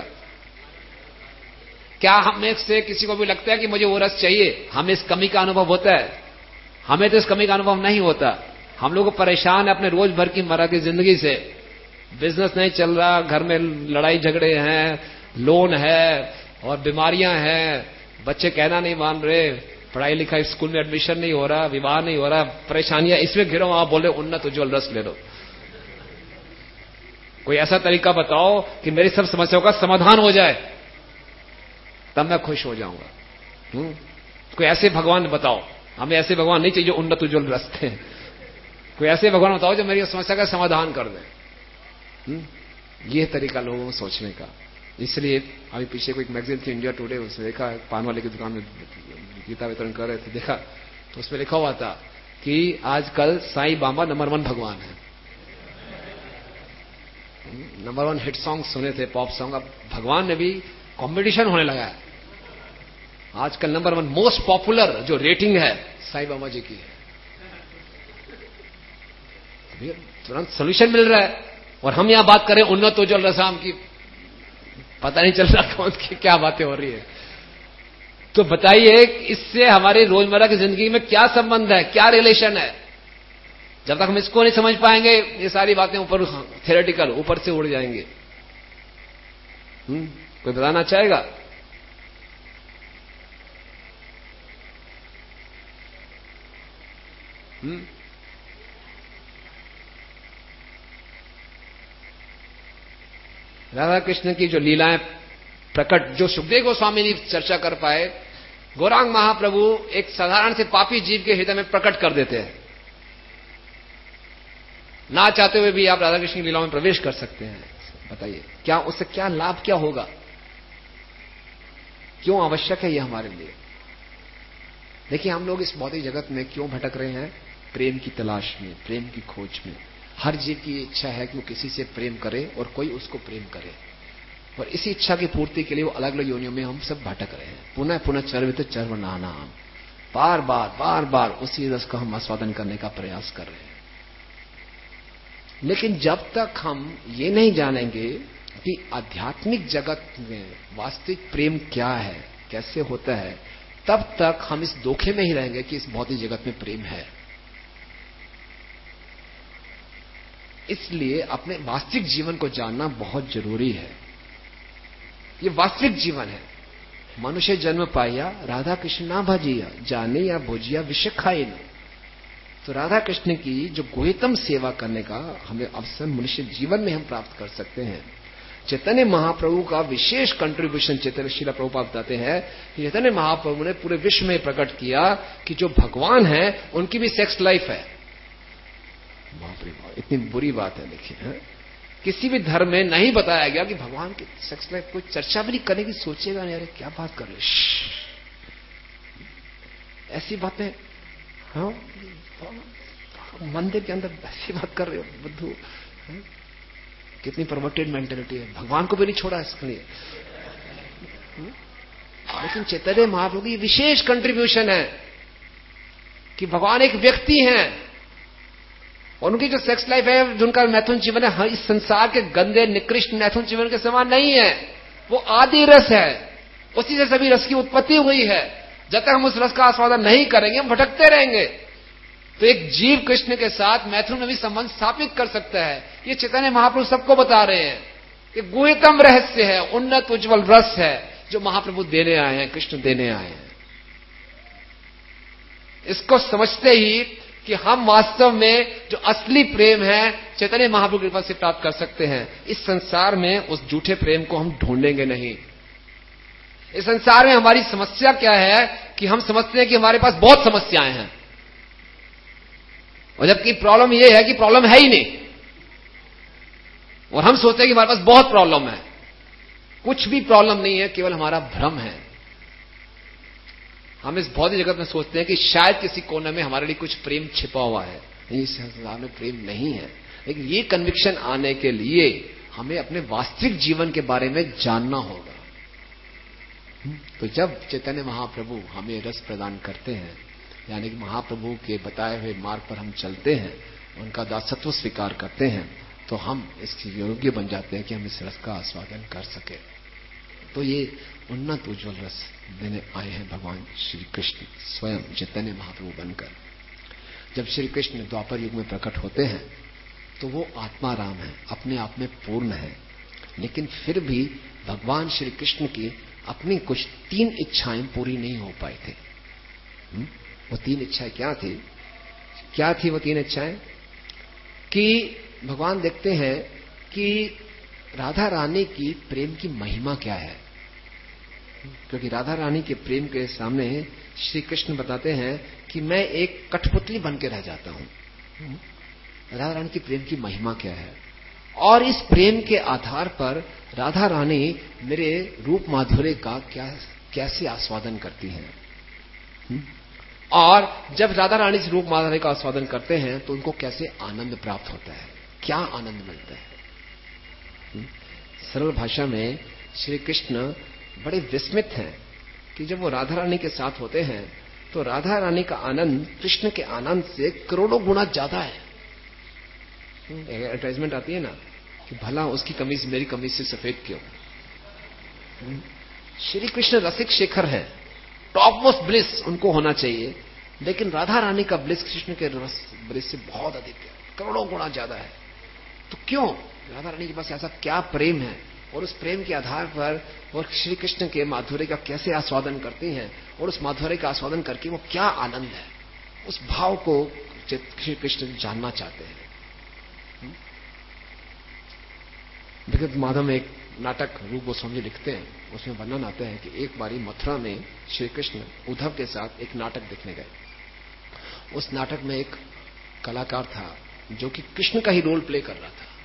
क्या हमें से किसी को भी लगता है कि मुझे वो रस चाहिए? हमें इस कमी का अनुभव होता है? हमें तो इस कमी का अनुभव नहीं होता। हम लोग परेशान है अपने रोज भर की मरा की जिंदगी से। बिजनेस नहीं चल रहा, घर में लड़ाई झगड़े हैं, लोन है और बीमारियां हैं, बच्चे कहना नहीं मान रहे, पढ़ाई लिखाई स्कूल में एडमिशन नहीं हो रहा, विवाह नहीं हो रहा, परेशानियां इसमें घिरो। आप बोले उन्नत उज्ज्वल रस ले लो। कोई ऐसा तरीका बताओ कि मेरी सब समस्याओं का समाधान हो जाए, तब मैं खुश हो जाऊंगा। हुँ? कोई ऐसे भगवान बताओ। हमें ऐसे भगवान नहीं चाहिए जो उन्नत उज्ज्वल रस थे। कोई ऐसे भगवान बताओ जो मेरी समस्या का समाधान कर दे। ये तरीका लोगों को सोचने का। इसलिए अभी पीछे कोई मैगजीन थी इंडिया टुडे, उसमें देखा पान वाले की दुकान में गीता वितरण कर रहे थे, देखा तो उसमें लिखा हुआ था कि आजकल साईं बाबा नंबर वन भगवान है। नंबर वन हिट सॉन्ग सुने थे, पॉप सॉन्ग। अब भगवान में भी कंपटीशन होने लगा है। आजकल नंबर वन मोस्ट पॉपुलर जो रेटिंग है साईं बाबा जी की है। तुरंत सोल्यूशन मिल रहा है। और हम यहां बात करें उन्नत उज्ज्वल रसाम की, पता नहीं चल रहा कौन की क्या बातें हो रही है। तो बताइए इससे हमारे रोजमर्रा की जिंदगी में क्या संबंध है, क्या रिलेशन है? जब तक हम इसको नहीं समझ पाएंगे ये सारी बातें ऊपर थ्योरेटिकल ऊपर से उड़ जाएंगे। हम्म कोई बताना चाहेगा? हम्म राधा कृष्ण की जो लीलाएं प्रकट, जो सुखदेव गोस्वामी ने चर्चा कर पाए, गौरांग महाप्रभु एक साधारण से पापी जीव के हृदय में प्रकट कर देते हैं। ना चाहते हुए भी आप राधा कृष्ण की लीलाओं में प्रवेश कर सकते हैं। बताइए क्या उससे क्या लाभ क्या होगा? क्यों आवश्यक है यह हमारे लिए? देखिए हम लोग इस भौतिक जगत में क्यों भटक रहे हैं? प्रेम की तलाश में, प्रेम की खोज में। हर जीव की इच्छा है कि वो किसी से प्रेम करे और कोई उसको प्रेम करे, और इसी इच्छा की पूर्ति के लिए वो अलग अलग योनियों में हम सब भटक रहे हैं। पुनः पुनः चर्वित चर्व नाना, बार बार बार बार उसी रस का हम आस्वादन करने का प्रयास कर रहे हैं। लेकिन जब तक हम ये नहीं जानेंगे कि आध्यात्मिक जगत में वास्तविक प्रेम क्या है, कैसे होता है, तब तक हम इस धोखे में ही रहेंगे कि इस भौतिक जगत में प्रेम है। इसलिए अपने वास्तविक जीवन को जानना बहुत जरूरी है। ये वास्तविक जीवन है। मनुष्य जन्म पाया राधा कृष्ण ना भजिया, जाने या भोजिया विषय खाए न। तो राधा कृष्ण की जो गुह्यतम सेवा करने का हमें अवसर मनुष्य जीवन में हम प्राप्त कर सकते हैं। चैतन्य महाप्रभु का विशेष कंट्रीब्यूशन चैतन्य श्रील प्रभुपाद बताते हैं कि चैतन्य महाप्रभु ने पूरे विश्व में प्रकट किया कि जो भगवान है उनकी भी सेक्स लाइफ है। बाप रे बाप, इतनी बुरी बात है। देखिए है? किसी भी धर्म में नहीं बताया गया कि भगवान की सेक्स लाइफ कोई चर्चा भी नहीं करने की, सोचेगा नहीं अरे क्या बात कर रहे, ऐसी बातें। हाँ मंदिर के अंदर ऐसी बात कर रहे हो बुद्धू, कितनी परवर्टेड मेंटेलिटी है। भगवान को भी नहीं छोड़ा इसके लिए। लेकिन चैतन्य महाप्रभु की विशेष कंट्रीब्यूशन है कि भगवान एक व्यक्ति हैं, उनकी जो सेक्स लाइफ है, जिनका मैथुन जीवन है, इस संसार के गंदे निकृष्ट मैथुन जीवन के समान नहीं है। वो आदि रस है, उसी से सभी रस की उत्पत्ति हुई है। जब तक हम उस रस का आस्वादन नहीं करेंगे हम भटकते रहेंगे। तो एक जीव कृष्ण के साथ मैथुन में भी संबंध स्थापित कर सकता है। ये चैतन्य महाप्रभु सबको बता रहे हैं। ये गुह्यतम रहस्य है, उन्नत उज्ज्वल रस है जो महाप्रभु देने आए हैं, कृष्ण देने आए हैं। इसको समझते ही कि हम वास्तव में जो असली प्रेम है चैतन्य महाप्रभु की कृपा से प्राप्त कर सकते हैं। इस संसार में उस झूठे प्रेम को हम ढूंढेंगे नहीं। इस संसार में हमारी समस्या क्या है कि हम समझते हैं कि हमारे पास बहुत समस्याएं हैं। और जबकि प्रॉब्लम यह है कि प्रॉब्लम है ही नहीं, और हम सोचते हैं कि हमारे पास बहुत प्रॉब्लम है। कुछ भी प्रॉब्लम नहीं है, केवल हमारा भ्रम है। हम इस भौतिक जगत में सोचते हैं कि शायद किसी कोने में हमारे लिए कुछ प्रेम छिपा हुआ है। नहीं, इस संसार में प्रेम नहीं है। लेकिन ये कन्विक्शन आने के लिए हमें अपने वास्तविक जीवन के बारे में जानना होगा। तो जब चैतन्य महाप्रभु हमें रस प्रदान करते हैं, यानी कि महाप्रभु के बताए हुए मार्ग पर हम चलते हैं, उनका दासत्व स्वीकार करते हैं, तो हम इसके योग्य बन जाते हैं कि हम इस रस का आस्वादन कर सके। तो ये उन्नत उज्ज्वल रस देने आए हैं भगवान श्री कृष्ण स्वयं चैतन्य महाप्रभु बनकर। जब श्री कृष्ण द्वापर युग में प्रकट होते हैं तो वो आत्मा राम है, अपने आप में पूर्ण है। लेकिन फिर भी भगवान श्री कृष्ण की अपनी कुछ तीन इच्छाएं पूरी नहीं हो पाई थी। हुँ? वो तीन इच्छाएं क्या थी? क्या थी वो तीन इच्छाएं? कि भगवान देखते हैं कि राधा रानी की प्रेम की महिमा क्या है। क्योंकि राधा रानी के प्रेम के सामने श्री कृष्ण बताते हैं कि मैं एक कठपुतली बन के रह जाता हूं। राधा रानी की प्रेम की महिमा क्या है, और इस प्रेम के आधार पर राधा रानी मेरे रूप माधुर्य का क्या कैसे आस्वादन करती हैं, और जब राधा रानी से रूप माधुर्य का आस्वादन करते हैं तो उनको कैसे आनंद प्राप्त होता है, क्या आनंद मिलता है। सरल भाषा में श्री कृष्ण बड़े विस्मित हैं कि जब वो राधा रानी के साथ होते हैं तो राधा रानी का आनंद कृष्ण के आनंद से करोड़ों गुना ज्यादा है। एडवर्टाइजमेंट आती है ना कि भला उसकी कमीज मेरी कमीज से सफेद क्यों। श्री कृष्ण रसिक शेखर है, टॉप मोस्ट ब्लिस उनको होना चाहिए, लेकिन राधा रानी का ब्लिस कृष्ण के रस ब्लिस से बहुत अधिक है, करोड़ों गुना ज्यादा है। तो क्यों? राधा रानी के पास ऐसा क्या प्रेम है, और उस प्रेम के आधार पर वो श्री कृष्ण के माधुर्य का कैसे आस्वादन करती हैं, और उस माधुर्य का आस्वादन करके वो क्या आनंद है, उस भाव को श्री कृष्ण जानना चाहते हैं। विगत माधव में एक नाटक रूप गोस्वामी लिखते हैं, उसमें वर्णन आता है कि एक बारी मथुरा में श्री कृष्ण उद्धव के साथ एक नाटक देखने गए। उस नाटक में एक कलाकार था जो कि कृष्ण का ही रोल प्ले कर रहा था।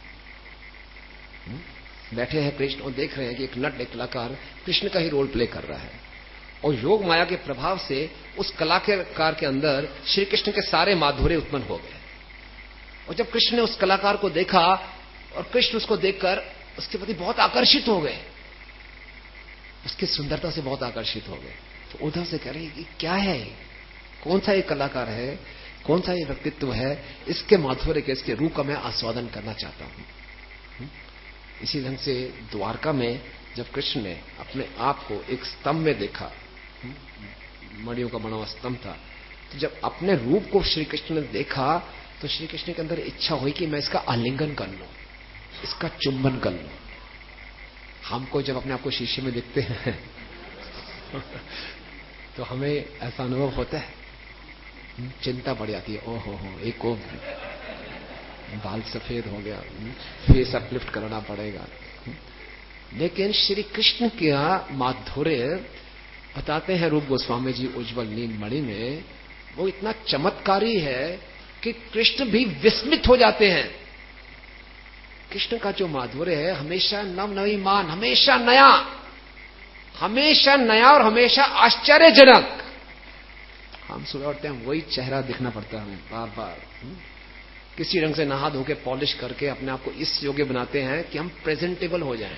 बैठे हैं कृष्ण और देख रहे हैं कि एक नट एक कलाकार कृष्ण का ही रोल प्ले कर रहा है, और योग माया के प्रभाव से उस कलाकार के अंदर श्री कृष्ण के सारे माधुर्य उत्पन्न हो गए। और जब कृष्ण ने उस कलाकार को देखा और कृष्ण उसको देखकर उसके प्रति बहुत आकर्षित हो गए, उसकी सुंदरता से बहुत आकर्षित हो गए। तो उद्धव से कह रहे कि क्या है, कौन सा ये कलाकार है, कौन सा ये व्यक्तित्व है, इसके माधुर्य के, इसके रूप का मैं आस्वादन करना चाहता हूं। इसी ढंग से द्वारका में जब कृष्ण ने अपने आप को एक स्तंभ में देखा, मणियों का बना हुआ स्तंभ था, तो जब अपने रूप को श्री कृष्ण ने देखा तो श्री कृष्ण के अंदर इच्छा हुई कि मैं इसका आलिंगन कर लूं, इसका चुंबन कर लूं। हमको जब अपने आप को शीशे में देखते हैं तो हमें ऐसा अनुभव होता है, चिंता बढ़ जाती है, ओहो हो एक को बाल सफेद हो गया, फेस अपलिफ्ट करना पड़ेगा। लेकिन श्री कृष्ण का माधुर्य बताते हैं रूप गोस्वामी जी उज्ज्वल नील मणि में, वो इतना चमत्कारी है कि कृष्ण भी विस्मित हो जाते हैं। कृष्ण का जो माधुर्य है हमेशा नवनवीमान, हमेशा नया, हमेशा नया और हमेशा आश्चर्यजनक। हम सुबह उठते हैं वही चेहरा दिखना पड़ता है हमें बार बार, किसी रंग से नहा धो के पॉलिश करके अपने आप को इस योग्य बनाते हैं कि हम प्रेजेंटेबल हो जाएं,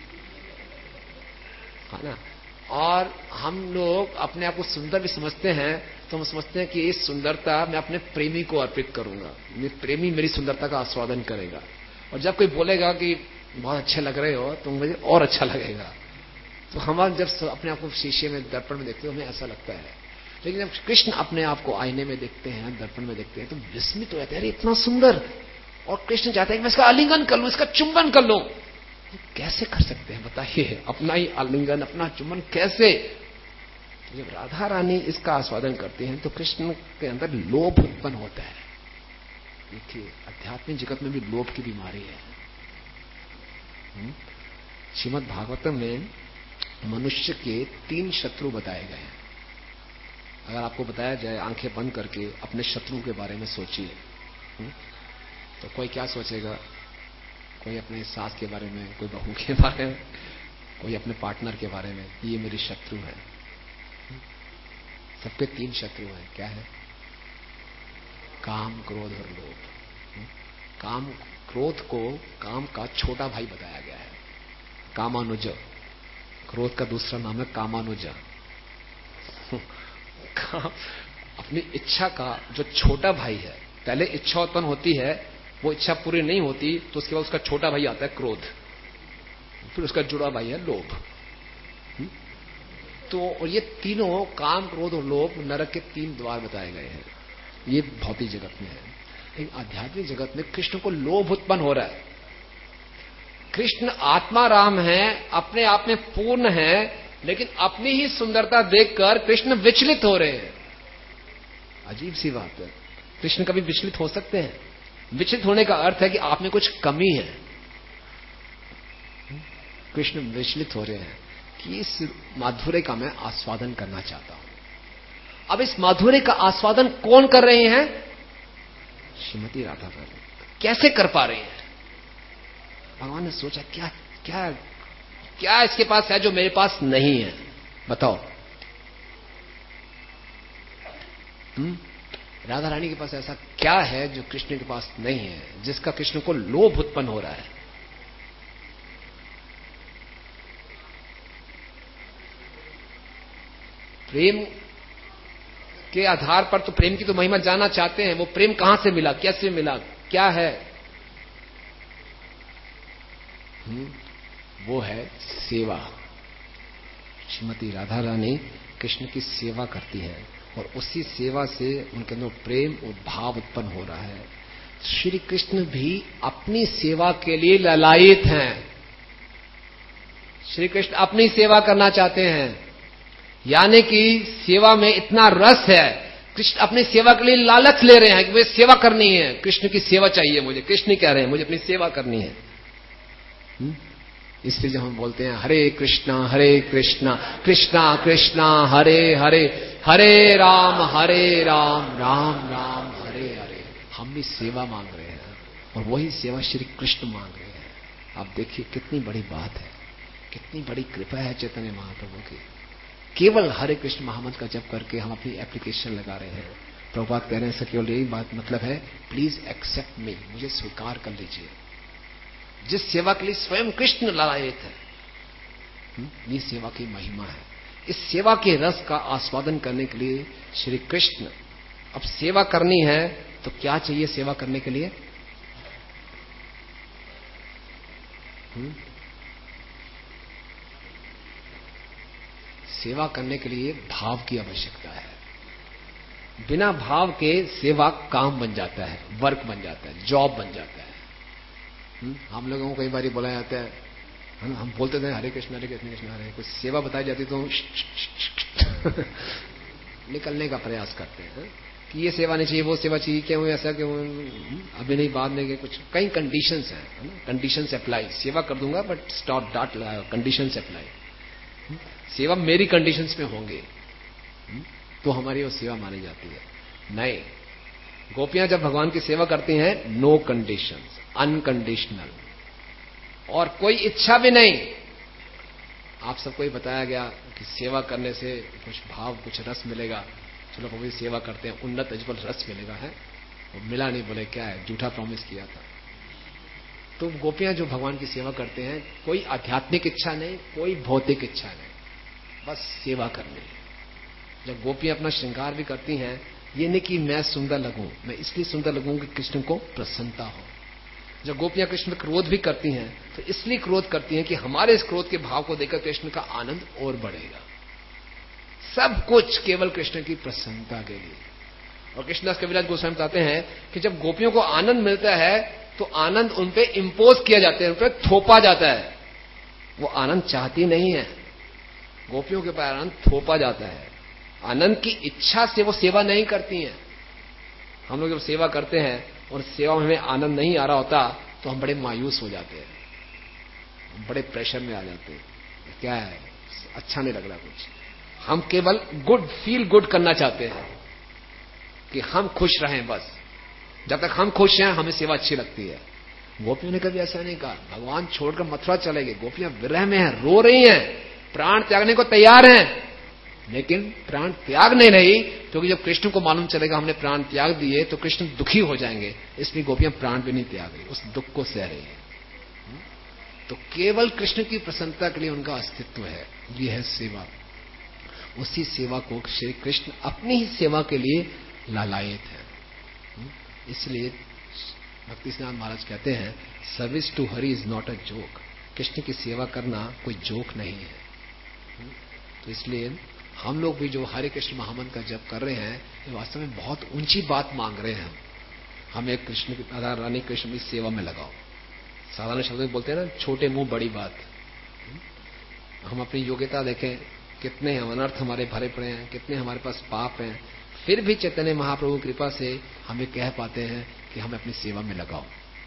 है ना। और हम लोग अपने आप को सुंदर भी समझते हैं, तो हम समझते हैं कि इस सुंदरता मैं अपने प्रेमी को अर्पित करूंगा, मेरे प्रेमी मेरी सुंदरता का आस्वादन करेगा। और जब कोई बोलेगा कि बहुत अच्छे लग रहे हो तो मुझे और अच्छा लगेगा। तो हम जब अपने आप को शीशे में दर्पण में देखते हो हमें ऐसा लगता है, लेकिन जब कृष्ण अपने आप को आईने में देखते हैं, दर्पण में देखते हैं, तो विस्मित हो जाते हैं, अरे इतना सुंदर। और कृष्ण चाहते हैं कि मैं इसका आलिंगन कर लूं, इसका चुंबन कर लूं। कैसे कर सकते हैं बताइए, अपना ही आलिंगन अपना चुंबन कैसे। तो जब राधा रानी इसका आस्वादन करती हैं तो कृष्ण के अंदर लोभ उत्पन्न होता है। देखिए आध्यात्मिक जगत में भी लोभ की बीमारी है। श्रीमद् भागवतम में मनुष्य के तीन शत्रु बताए गए हैं। अगर आपको बताया जाए आंखें बंद करके अपने शत्रु के बारे में सोचिए, तो कोई क्या सोचेगा? कोई अपने सास के बारे में, कोई बहू के बारे में, कोई अपने पार्टनर के बारे में, ये मेरी शत्रु है। सबके तीन शत्रु हैं। क्या है? काम, क्रोध और लोभ। काम, क्रोध को काम का छोटा भाई बताया गया है, कामानुज। क्रोध का दूसरा नाम है कामानुज। अपनी इच्छा का जो छोटा भाई है, पहले इच्छा उत्पन्न होती है, वो इच्छा पूरी नहीं होती तो उसके बाद उसका छोटा भाई आता है क्रोध, फिर उसका जुड़ा भाई है लोभ। तो और ये तीनों, काम, क्रोध और लोभ, नरक के तीन द्वार बताए गए हैं। ये भौतिक जगत में है। लेकिन आध्यात्मिक जगत में कृष्ण को लोभ उत्पन्न हो रहा है। कृष्ण आत्मा राम है, अपने आप में पूर्ण है, लेकिन अपनी ही सुंदरता देखकर कृष्ण विचलित हो रहे हैं। अजीब सी बात है। कृष्ण कभी विचलित हो सकते हैं? विचलित होने का अर्थ है कि आप में कुछ कमी है। कृष्ण विचलित हो रहे हैं कि इस माधुर्य का मैं आस्वादन करना चाहता हूं। अब इस माधुर्य का आस्वादन कौन कर रहे हैं? श्रीमती राधा कर रहे हैं। कैसे कर पा रहे हैं? भगवान ने सोचा क्या क्या क्या इसके पास है जो मेरे पास नहीं है? बताओ। हुँ? राधा रानी के पास ऐसा क्या है जो कृष्ण के पास नहीं है, जिसका कृष्ण को लोभ उत्पन्न हो रहा है? प्रेम के आधार पर तो प्रेम की तो महिमा जानना चाहते हैं। वो प्रेम कहां से मिला, कैसे मिला, क्या है? हुँ? वो है सेवा। श्रीमती राधा रानी कृष्ण की सेवा करती है और उसी सेवा से उनके अंदर प्रेम और भाव उत्पन्न हो रहा है। श्री कृष्ण भी अपनी सेवा के लिए ललायित हैं। श्री कृष्ण अपनी सेवा करना चाहते हैं, यानी कि सेवा में इतना रस है। कृष्ण अपनी सेवा के लिए लालच ले रहे हैं कि मुझे सेवा करनी है, कृष्ण की सेवा चाहिए मुझे। कृष्ण कह रहे हैं मुझे अपनी सेवा करनी है। हुँ? इसलिए जब हम बोलते हैं हरे कृष्णा हरे कृष्णा कृष्णा कृष्णा हरे हरे, हरे राम हरे राम राम राम हरे हरे, हम भी सेवा मांग रहे हैं और वही सेवा श्री कृष्ण मांग रहे हैं। आप देखिए कितनी बड़ी बात है, कितनी बड़ी कृपा है चैतन्य महाप्रभु की। केवल हरे कृष्ण महामंत्र का जप करके हम अपनी एप्लीकेशन लगा रहे हैं। प्रभुपाद कह रहे हैं केवल यही बात मतलब है, प्लीज एक्सेप्ट मी, मुझे स्वीकार कर लीजिए। जिस सेवा के लिए स्वयं कृष्ण ललायित है, ये सेवा की महिमा है। इस सेवा के रस का आस्वादन करने के लिए श्री कृष्ण, अब सेवा करनी है तो क्या चाहिए सेवा करने के लिए? हुँ? सेवा करने के लिए भाव की आवश्यकता है। बिना भाव के सेवा काम बन जाता है, वर्क बन जाता है, जॉब बन जाता है। हुँ? हम लोगों को कई बार बोला जाता है, हम हम बोलते थे हरे कृष्ण हरे कृष्ण कृष्ण हरे, कुछ सेवा बताई जाती तो निकलने का प्रयास करते हैं कि ये सेवा नहीं चाहिए, वो सेवा चाहिए, क्यों ऐसा, क्यों अभी नहीं, बाद में, कुछ कई कंडीशंस हैं, कंडीशंस अप्लाई। सेवा कर दूंगा बट स्टॉप डॉट लगाओ, कंडीशंस अप्लाई। सेवा मेरी कंडीशंस में होंगे तो हमारी वो सेवा मानी जाती है। नहीं, गोपियां जब भगवान की सेवा करती हैं, नो कंडीशंस, अनकंडीशनल, और कोई इच्छा भी नहीं। आप सबको ही बताया गया कि सेवा करने से कुछ भाव, कुछ रस मिलेगा। चलो प्रभु जी सेवा करते हैं, उन्नत अजबल रस मिलेगा, है वो मिला नहीं, बोले क्या है, झूठा प्रॉमिस किया था। तो गोपियां जो भगवान की सेवा करते हैं, कोई आध्यात्मिक इच्छा नहीं, कोई भौतिक इच्छा नहीं, बस सेवा करनी। जब गोपियां अपना श्रृंगार भी करती हैं, ये नहीं कि मैं सुंदर लगूं, मैं इसलिए सुंदर लगूं कि कृष्ण को प्रसन्नता हो। जब गोपियां कृष्ण में क्रोध भी करती हैं तो इसलिए क्रोध करती हैं कि हमारे इस क्रोध के भाव को देखकर कृष्ण का आनंद और बढ़ेगा। सब कुछ केवल कृष्ण की प्रसन्नता के लिए। और कृष्णदास कविराज गोस्वामी बताते हैं कि जब गोपियों को आनंद मिलता है तो आनंद उन पे इंपोज किया जाता है, उन पे थोपा जाता है। वो आनंद चाहती नहीं है, गोपियों के ऊपर आनंद थोपा जाता है। आनंद की इच्छा से वो सेवा नहीं करती हैं। हम लोग जब सेवा करते हैं और सेवा में हमें आनंद नहीं आ रहा होता तो हम बड़े मायूस हो जाते हैं, बड़े प्रेशर में आ जाते हैं। क्या है, अच्छा नहीं लग रहा कुछ, हम केवल गुड फील गुड करना चाहते हैं कि हम खुश रहें बस। जब तक हम खुश हैं हमें सेवा अच्छी लगती है। गोपियों ने कभी ऐसा नहीं कहा। भगवान छोड़कर मथुरा चले गए, गोपियां विरह में हैं, रो रही हैं, प्राण त्यागने को तैयार हैं, लेकिन प्राण त्याग नहीं रही, क्योंकि जब कृष्ण को मालूम चलेगा हमने प्राण त्याग दिए तो कृष्ण दुखी हो जाएंगे, इसलिए गोपियां प्राण भी नहीं त्याग रही, उस दुख को सह रही है। तो केवल कृष्ण की प्रसन्नता के लिए उनका अस्तित्व है, ये है सेवा। उसी सेवा को श्री कृष्ण अपनी ही सेवा के लिए लालायित है। इसलिए भक्ति सिद्धांत महाराज कहते हैं, service to Hari is not a joke. Krishna की सेवा करना कोई जोक नहीं है। तो इसलिए हम लोग भी जो हरे कृष्ण महामंत्र का जप कर रहे हैं, ये वास्तव में बहुत ऊंची बात मांग रहे हैं। हम एक कृष्ण की राधा रानी कृष्ण की सेवा में लगाओ। साधारण शब्द में बोलते हैं ना, छोटे मुंह बड़ी बात। हम अपनी योग्यता देखें, कितने अनर्थ हमारे भरे पड़े हैं, कितने हमारे पास पाप हैं, फिर भी चैतन्य महाप्रभु की कृपा से हमें कह पाते हैं कि हमें अपनी सेवा में लगाओ।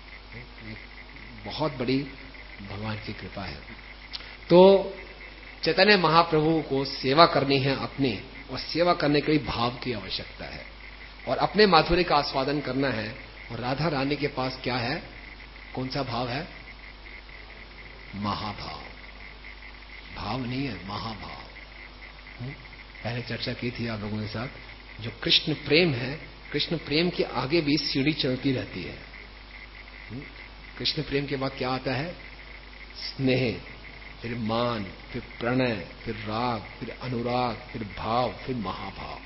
बहुत बड़ी भगवान की कृपा है। तो चैतन्य महाप्रभु को सेवा करनी है अपनी, और सेवा करने के लिए भाव की आवश्यकता है, और अपने माधुर्य का आस्वादन करना है। और राधा रानी के पास क्या है, कौन सा भाव है? महाभाव। भाव नहीं है, महाभाव। पहले चर्चा की थी आप लोगों के साथ, जो कृष्ण प्रेम है, कृष्ण प्रेम के आगे भी सीढ़ी चलती रहती है। कृष्ण प्रेम के बाद क्या आता है? स्नेह, फिर मान, फिर प्रणय, फिर राग, फिर अनुराग, फिर भाव, फिर महाभाव।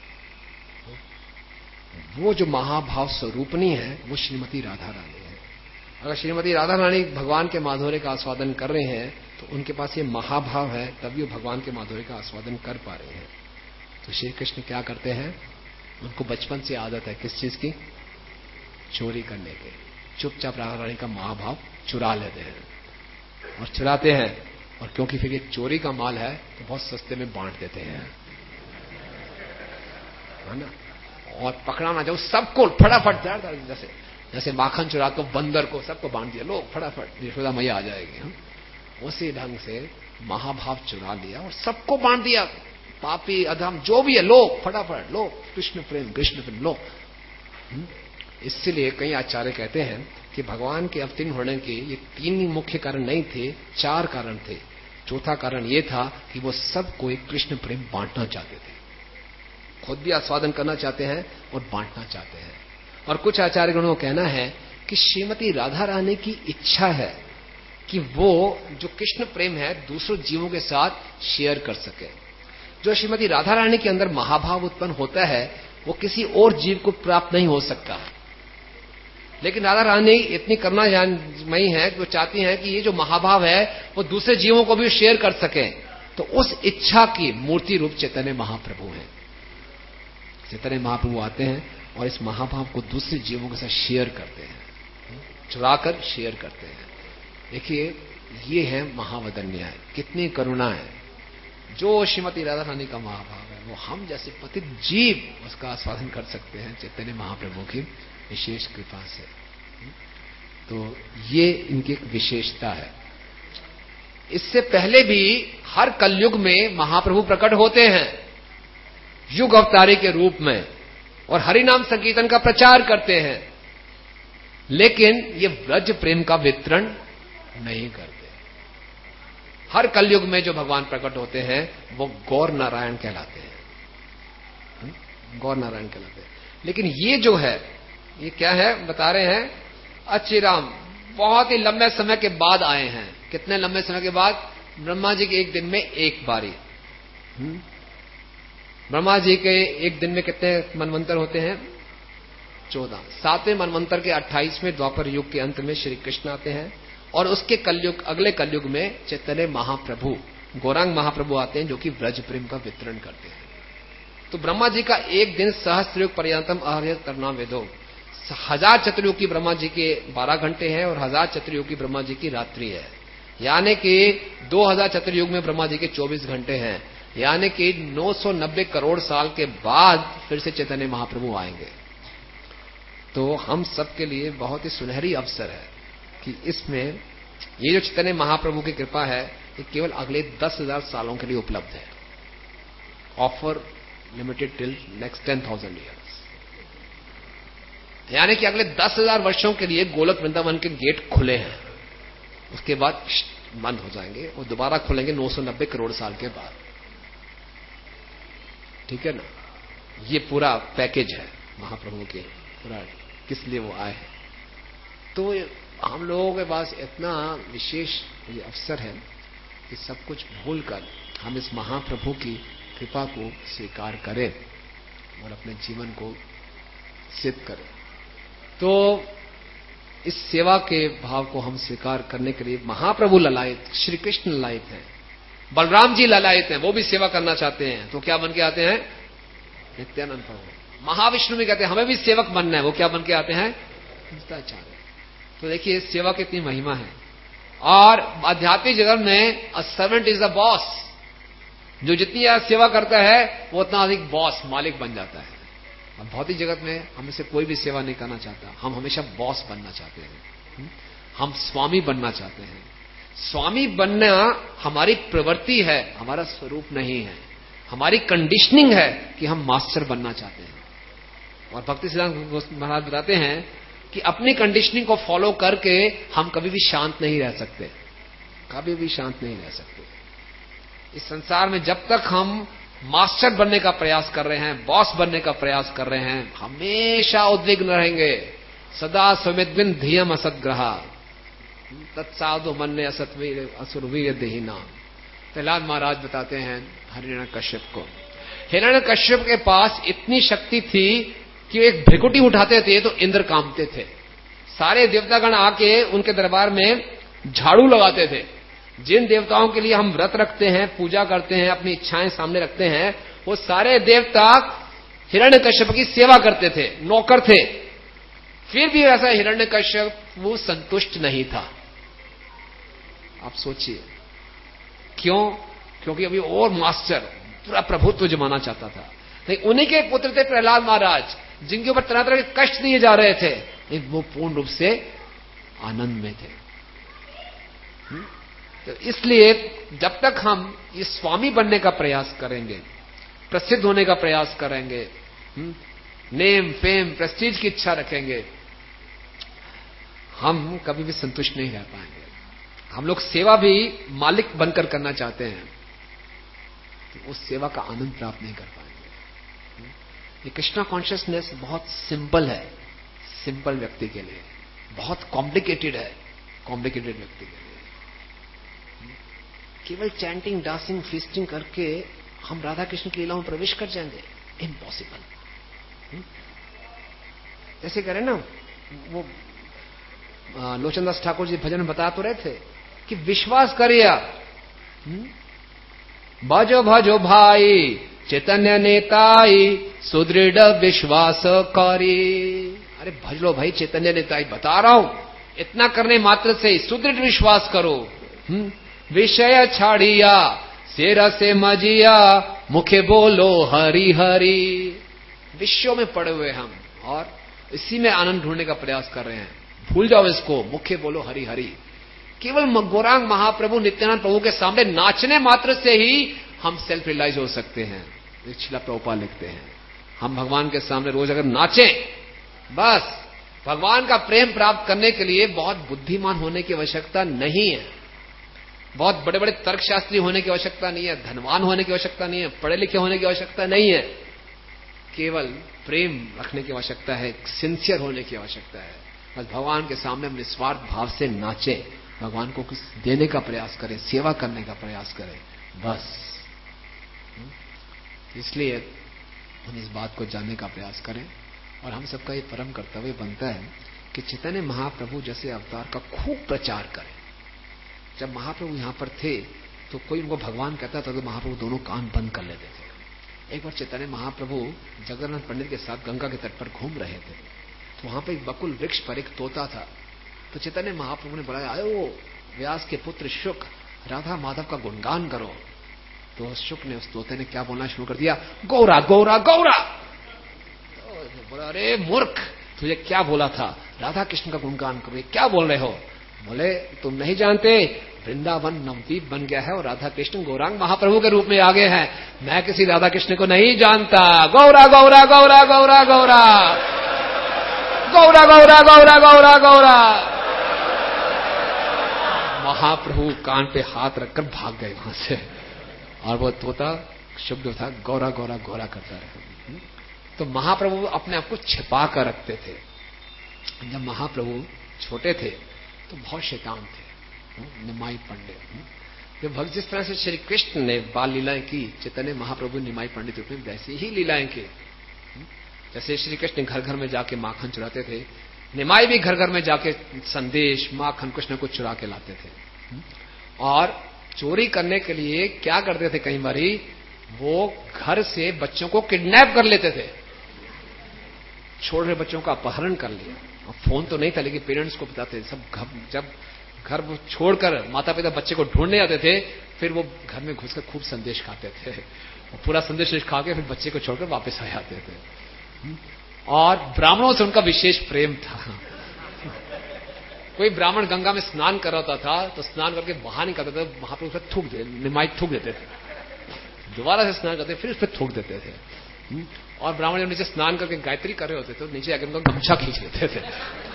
वो जो महाभाव स्वरूपनी है वो श्रीमती राधा रानी है। अगर श्रीमती राधा रानी भगवान के माधुर्य का आस्वादन कर रहे हैं तो उनके पास ये महाभाव है, तभी वो भगवान के माधुर्य का आस्वादन कर पा रहे हैं। तो श्री कृष्ण क्या करते हैं, उनको बचपन से आदत है किस चीज की? चोरी करने के। चुपचाप राधा रानी का महाभाव चुरा लेते हैं, और चुराते हैं, और क्योंकि फिर ये चोरी का माल है तो बहुत सस्ते में बांट देते हैं, है ना। और पकड़ा ना जाओ, सबको फटाफट, जैसे जैसे माखन चुरा तो बंदर को सबको बांट दिया, लोग फटाफट यशोदा मैया आ जाएगी। हम उसी ढंग से महाभाव चुरा लिया और सबको बांट दिया। पापी अधम जो भी है, लोग फटाफट लो कृष्ण प्रेम, कृष्ण प्रेम लो। इसलिए कई आचार्य कहते हैं कि भगवान के अवतीर्ण होने के ये तीन ही मुख्य कारण नहीं थे, चार कारण थे। चौथा कारण ये था कि वो सब कोई कृष्ण प्रेम बांटना चाहते थे, खुद भी आस्वादन करना चाहते हैं और बांटना चाहते हैं। और कुछ आचार्य गणों का कहना है कि श्रीमती राधा रानी की इच्छा है कि वो जो कृष्ण प्रेम है दूसरों जीवों के साथ शेयर कर सके। जो श्रीमती राधा रानी के अंदर महाभाव उत्पन्न होता है वो किसी और जीव को प्राप्त नहीं हो सकता, लेकिन राधा रानी इतनी करुणा जानमयी है कि वो चाहती हैं कि ये जो महाभाव है वो दूसरे जीवों को भी शेयर कर सके। तो उस इच्छा की मूर्ति रूप चैतन्य महाप्रभु है। चैतन्य महाप्रभु आते हैं और इस महाभाव को दूसरे जीवों के साथ शेयर करते हैं, चुराकर शेयर करते हैं। देखिए ये है महावदन्य, कितनी करुणा है। जो श्रीमती राधा रानी का महाभाव है वो हम जैसे पतित जीव उसका आस्वादन कर सकते हैं चैतन्य महाप्रभु की विशेष कृपा से। तो ये इनकी एक विशेषता है। इससे पहले भी हर कलयुग में महाप्रभु प्रकट होते हैं युग अवतारी के रूप में और हरि नाम संकीर्तन का प्रचार करते हैं, लेकिन ये व्रज प्रेम का वितरण नहीं करते। हर कलयुग में जो भगवान प्रकट होते हैं वो गौर नारायण कहलाते हैं, गौर नारायण कहलाते हैं। लेकिन ये जो है ये क्या है बता रहे हैं, अचिराम बहुत ही लंबे समय के बाद आए हैं। कितने लंबे समय के बाद? ब्रह्मा जी के एक दिन में एक बारी। ब्रह्मा जी के एक दिन में कितने मनवंतर होते हैं? चौदह। सातवें मनवंतर के अट्ठाईसवें द्वापर युग के अंत में श्री कृष्ण आते हैं और उसके कलयुग अगले कलयुग में चैतन्य महाप्रभु गौरांग महाप्रभु आते हैं जो कि व्रज प्रेम का वितरण करते हैं। तो ब्रह्मा जी का एक दिन सहस्त्रयुग पर्यंतम अहर्यत तरना वेदो, हजार चतुर्युग की ब्रह्मा जी के बारह घंटे हैं और हजार चतुर्युग की ब्रह्मा जी की रात्रि है, यानी कि दो हजार चतुर्युग में ब्रह्मा जी के चौबीस घंटे हैं, यानी कि नौ सौ नब्बे करोड़ साल के बाद फिर से चैतन्य महाप्रभु आएंगे। तो हम सबके लिए बहुत ही सुनहरी अवसर है कि इसमें ये जो चैतन्य महाप्रभु की कृपा है ये केवल अगले दस हजार सालों के लिए उपलब्ध है। Offer limited till next ten thousand years, यानी कि अगले दस हजार वर्षों के लिए गोलक वृंदावन के गेट खुले हैं, उसके बाद बंद हो जाएंगे और दोबारा खुलेंगे नौ सौ नब्बे करोड़ साल के बाद। ठीक है ना, ये पूरा पैकेज है महाप्रभु के, पूरा किस लिए वो आए हैं। तो हम लोगों के पास इतना विशेष ये अवसर है कि सब कुछ भूलकर हम इस महाप्रभु की कृपा को स्वीकार करें और अपने जीवन को सिद्ध करें। तो इस सेवा के भाव को हम स्वीकार करने के लिए महाप्रभु ललायत, श्री कृष्ण ललायत हैं, बलराम जी ललायत हैं, वो भी सेवा करना चाहते हैं। तो क्या बन के आते हैं? नित्यानंद प्रभु। महाविष्णु भी कहते हैं हमें भी सेवक बनना है, वो क्या बन के आते हैं? नित्याचार्य। तो देखिए सेवा कितनी महिमा है। और आध्यात्मिक जगत में a servant is the boss, जो जितनी ज्यादा सेवा करता है वो उतना अधिक बॉस, मालिक बन जाता है। अब भौतिक जगत में हमें से कोई भी सेवा नहीं करना चाहता, हम हमेशा बॉस बनना चाहते हैं, हम स्वामी बनना चाहते हैं। स्वामी बनना हमारी प्रवृत्ति है, हमारा स्वरूप नहीं है, हमारी कंडीशनिंग है कि हम मास्टर बनना चाहते हैं। और भक्ति सिद्धांत महाराज बताते हैं कि अपनी कंडीशनिंग को फॉलो करके हम कभी भी शांत नहीं रह सकते, कभी भी शांत नहीं रह सकते। इस संसार में जब तक हम मास्टर बनने का प्रयास कर रहे हैं, बॉस बनने का प्रयास कर रहे हैं, हमेशा उद्विग्न रहेंगे। सदा समिद्विन धियम असदग्रहा तत्साधु मन्ने असतवीर असुरवीर देहिना। प्रहलाद महाराज बताते हैं हिरण्यकश्यप को, हिरण्यकश्यप के पास इतनी शक्ति थी कि एक भृकुटी उठाते थे तो इंद्र कांपते थे। सारे देवतागण आके उनके दरबार में झाड़ू लगाते थे। जिन देवताओं के लिए हम व्रत रखते हैं, पूजा करते हैं, अपनी इच्छाएं सामने रखते हैं, वो सारे देवता हिरण्यकश्यप की सेवा करते थे, नौकर थे। फिर भी ऐसा हिरण्यकश्यप वो संतुष्ट नहीं था। आप सोचिए क्यों? क्योंकि अभी और मास्टर पूरा प्रभुत्व जमाना चाहता था। नहीं, उन्हीं के पुत्र थे प्रहलाद महाराज, जिनके ऊपर तरह तरह के कष्ट दिए जा रहे थे, लेकिन वो पूर्ण रूप से आनंद में थे। तो इसलिए जब तक हम ये स्वामी बनने का प्रयास करेंगे, प्रसिद्ध होने का प्रयास करेंगे, नेम फेम प्रेस्टीज की इच्छा रखेंगे, हम कभी भी संतुष्ट नहीं रह पाएंगे। हम लोग सेवा भी मालिक बनकर करना चाहते हैं, तो उस सेवा का आनंद प्राप्त नहीं कर पाएंगे। ये कृष्णा कॉन्शियसनेस बहुत सिंपल है, सिंपल व्यक्ति के लिए, बहुत कॉम्प्लिकेटेड है कॉम्प्लिकेटेड व्यक्ति के लिए। केवल चैंटिंग, डांसिंग, फीस्टिंग करके हम राधा कृष्ण की लीलाओं में प्रवेश कर जाएंगे? इम्पॉसिबल। जैसे करें ना, वो लोचन दास ठाकुर जी भजन बता तो रहे थे कि विश्वास करिया, भजो भजो भाई चैतन्य नेताई सुदृढ़ विश्वास करी। अरे भज लो भाई चैतन्य नेताई, बता रहा हूं, इतना करने मात्र से सुदृढ़ विश्वास करो। हुँ? विषय छाड़िया सेरा से मजिया मुखे बोलो हरि हरि। विश्व में पड़े हुए हम और इसी में आनंद ढूंढने का प्रयास कर रहे हैं, भूल जाओ इसको, मुखे बोलो हरि हरि। केवल गौरांग महाप्रभु नित्यानंद प्रभु के सामने नाचने मात्र से ही हम सेल्फ रियलाइज हो सकते हैं। श्रील प्रभुपाद लिखते हैं हम भगवान के सामने रोज अगर नाचें, बस भगवान का प्रेम प्राप्त करने के लिए बहुत बुद्धिमान होने की आवश्यकता नहीं है, बहुत बड़े बड़े तर्कशास्त्री होने की आवश्यकता नहीं है, धनवान होने की आवश्यकता नहीं है, पढ़े लिखे होने की आवश्यकता नहीं है। केवल प्रेम रखने की आवश्यकता है, सिंसियर होने की आवश्यकता है। बस भगवान के सामने हम निस्वार्थ भाव से नाचें, भगवान को कुछ देने का प्रयास करें, सेवा करने का प्रयास करें, बस। इसलिए हम इस बात को जानने का प्रयास करें और हम सबका ये परम कर्तव्य बनता है कि चैतन्य महाप्रभु जैसे अवतार का खूब प्रचार करें। जब महाप्रभु यहां पर थे तो कोई उनको भगवान कहता था तो महाप्रभु दोनों कान बंद कर लेते थे। एक बार चैतन्य महाप्रभु जगन्नाथ पंडित के साथ गंगा के तट पर घूम रहे थे, तो वहां पर एक बकुल वृक्ष पर एक तोता था। तो चैतन्य महाप्रभु ने बुलाया, आयो व्यास के पुत्र शुक, राधा माधव का गुणगान करो। तो शुक ने, उस तोते ने क्या बोलना शुरू कर दिया, गौरा गौरा गौरा। तो बोला, अरे मूर्ख, तुझे क्या बोला था, राधा कृष्ण का गुणगान करो, क्या बोल रहे हो? बोले, तुम नहीं जानते वृंदावन नवदीप बन गया है और राधा कृष्ण गौरांग महाप्रभु के रूप में आ गए हैं। मैं किसी राधा कृष्ण को नहीं जानता। गौरा गौरा गौरा गौरा गौरा गौरा गौरा गौरा गौरा गौरा। महाप्रभु कान पे हाथ रखकर भाग गए वहां से, और वो तोता शब्द था गौरा गौरा गौरा करता रहे। तो महाप्रभु अपने आप को छिपा कर रखते थे। जब महाप्रभु छोटे थे तो बहुत शैतान थे, निमाई पंडित। जब भक्त जिस तरह से श्री कृष्ण ने बाल लीलाएं की, चैतन्य महाप्रभु निमाई पंडित रूप में वैसे ही लीलाएं की। जैसे श्री कृष्ण घर घर में जाके माखन चुराते थे, निमाई भी घर घर में जाके संदेश माखन कुछ न कुछ चुरा के लाते थे। और चोरी करने के लिए क्या करते थे, कई बारी वो घर से बच्चों को किडनैप कर लेते थे, छोड़ रहे बच्चों का अपहरण कर लिया। और फोन तो नहीं था, लेकिन पेरेंट्स को बताते सब। जब घर वो छोड़कर माता पिता बच्चे को ढूंढने आते थे, फिर वो घर में घुसकर खूब संदेश खाते थे, और पूरा संदेश खा के फिर बच्चे को छोड़कर वापस आ जाते थे। और ब्राह्मणों से उनका विशेष प्रेम था। कोई ब्राह्मण गंगा में स्नान कर रहा था तो स्नान करके बाहर निकलता था, वहां पर उस पर थूक दे निमाई थूक देते थे, दोबारा से स्नान करते फिर उस पर थूक देते थे। और ब्राह्मण जब नीचे स्नान करके गायत्री कर रहे होते तो नीचे आकर उनका गमछा खींच लेते थे।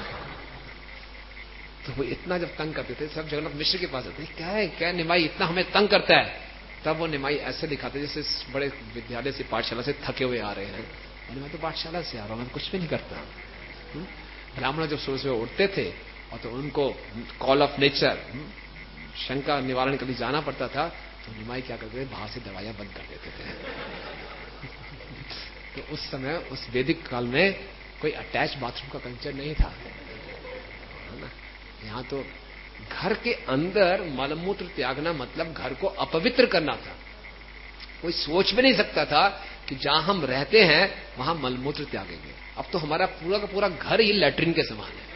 तो वो इतना जब तंग करते थे, सब जगन्नाथ मिश्र के पास आते, क्या है क्या निमाई इतना हमें तंग करता है। तब वो निमाई ऐसे दिखाते जैसे बड़े विद्यालय से पाठशाला से थके हुए आ रहे हैं, और मैं तो पाठशाला से आ रहा हूं, मैं कुछ भी नहीं करता। ब्राह्मण जब सुबह सुबह उठते थे और तो उनको कॉल ऑफ नेचर, शंका निवारण के लिए जाना पड़ता था, तो निमाई क्या करते थे, बाहर से दरवाजा बंद कर देते थे। तो उस समय उस वैदिक काल में कोई अटैच बाथरूम का कल्चर नहीं था, है ना। यहां तो घर के अंदर मलमूत्र त्यागना मतलब घर को अपवित्र करना था। कोई सोच भी नहीं सकता था कि जहां हम रहते हैं वहां मलमूत्र त्यागेंगे। अब तो हमारा पूरा का पूरा घर ही लैट्रिन के समान है,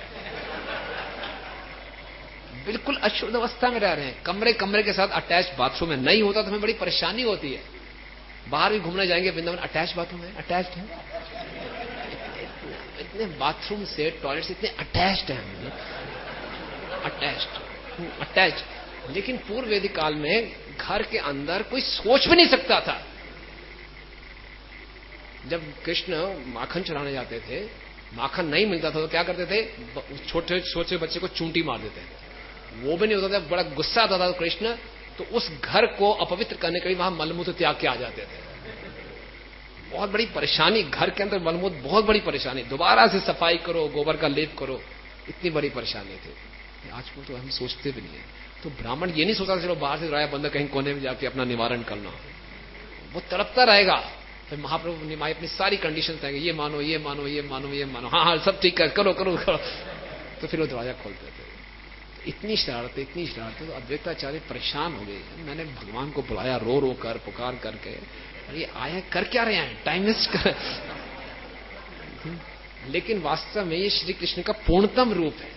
बिल्कुल अशुद्ध अवस्था में रह रहे हैं। कमरे कमरे के साथ अटैच बाथरूम में नहीं होता तो हमें बड़ी परेशानी होती है। बाहर भी घूमने जाएंगे, वृंदावन अटैच बाथरूम है, अटैच्ड है, इतने बाथरूम से टॉयलेट से इतने अटैच्ड है, अटैच्ड अटैच्ड। लेकिन पूर्व वैदिक काल में घर के अंदर कोई सोच भी नहीं सकता था। जब कृष्ण माखन चुराने जाते थे, माखन नहीं मिलता था तो क्या करते थे, छोटे छोटे बच्चे को चूंटी मार देते थे। वो भी नहीं होता था, बड़ा गुस्सा आता था तो कृष्ण तो उस घर को अपवित्र करने के लिए वहां मलमूत्र त्याग के आ जाते थे। बहुत बड़ी परेशानी, घर के अंदर मलमूत्र बहुत बड़ी परेशानी, दोबारा से सफाई करो, गोबर का लेप करो, इतनी बड़ी परेशानी थी। आजकल तो हम सोचते भी नहीं है। तो ब्राह्मण ये नहीं सोचता चलो बाहर से राया बंदा कहीं कोने में जाके अपना निवारण करना, वो तड़पता रहेगा। फिर महाप्रभु निमाई अपनी सारी कंडीशन देंगे, ये मानो ये मानो ये मानो ये मानो, हाँ हाँ सब ठीक कर, करो करो करो। तो फिर वो दरवाजा खोलते थे। इतनी शरारत इतनी शरारत तो अद्वैताचार्य परेशान हो गए। मैंने भगवान को बुलाया रो रो कर पुकार करके, अरे आए कर क्या रहे हैं, टाइम वेस्ट कर। लेकिन वास्तव में ये श्री कृष्ण का पूर्णतम रूप है।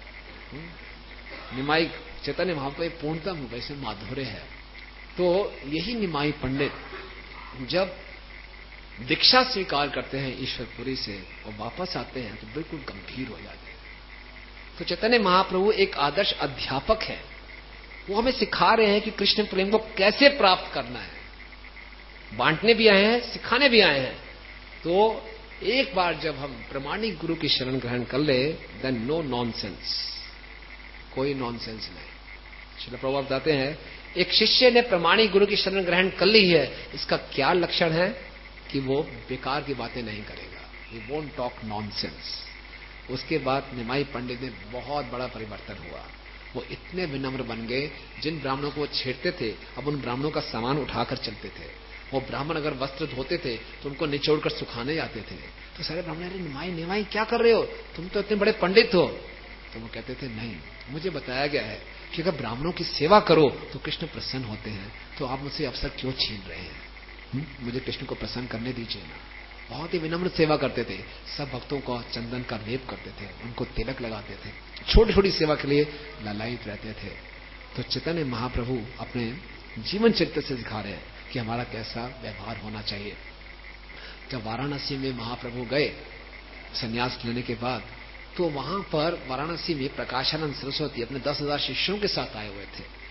निमाई चैतन्य महाप्रभु पूर्णतम रूप ऐसे माधुर्य है। तो यही निमाई पंडित जब दीक्षा स्वीकार करते हैं ईश्वरपुरी से और वापस आते हैं तो बिल्कुल गंभीर हो जाते हैं। तो चैतन्य महाप्रभु एक आदर्श अध्यापक है, वो हमें सिखा रहे हैं कि कृष्ण प्रेम को कैसे प्राप्त करना है। बांटने भी आए हैं, सिखाने भी आए हैं। तो एक बार जब हम प्रमाणिक गुरु की शरण ग्रहण कर ले, देन नो नॉनसेंस, कोई नॉनसेंस नहीं। श्रील प्रभुपाद बताते हैं एक शिष्य ने प्रमाणिक गुरु की शरण ग्रहण कर ली है, इसका क्या लक्षण है कि वो बेकार की बातें नहीं करेगा, ही वोंट टॉक नॉनसेंस। उसके बाद निमाई पंडित में बहुत बड़ा परिवर्तन हुआ। वो इतने विनम्र बन गए, जिन ब्राह्मणों को वो छेड़ते थे अब उन ब्राह्मणों का सामान उठाकर चलते थे। वो ब्राह्मण अगर वस्त्र धोते थे तो उनको निचोड़कर सुखाने जाते थे। तो सारे ब्राह्मण, अरे निमाई निमाई क्या कर रहे हो, तुम तो इतने बड़े पंडित हो। तो वो कहते थे नहीं, मुझे बताया गया है कि अगर ब्राह्मणों की सेवा करो तो कृष्ण प्रसन्न होते हैं, तो आप मुझसे अवसर क्यों छीन रहे हैं, हुँ? मुझे कृष्ण को प्रसन्न करने दीजिए ना। बहुत ही विनम्र सेवा करते थे। सब भक्तों को चंदन का लेप करते थे, उनको तिलक लगाते थे, छोटी छोटी सेवा के लिए ललायित रहते थे। तो चैतन्य महाप्रभु अपने जीवन चरित्र से सिखा रहे हैं कि हमारा कैसा व्यवहार होना चाहिए। जब वाराणसी में महाप्रभु गए संन्यास लेने के बाद, तो वहां पर वाराणसी में प्रकाशानंद सरस्वती अपने दस हजार शिष्यों के साथ आए हुए थे।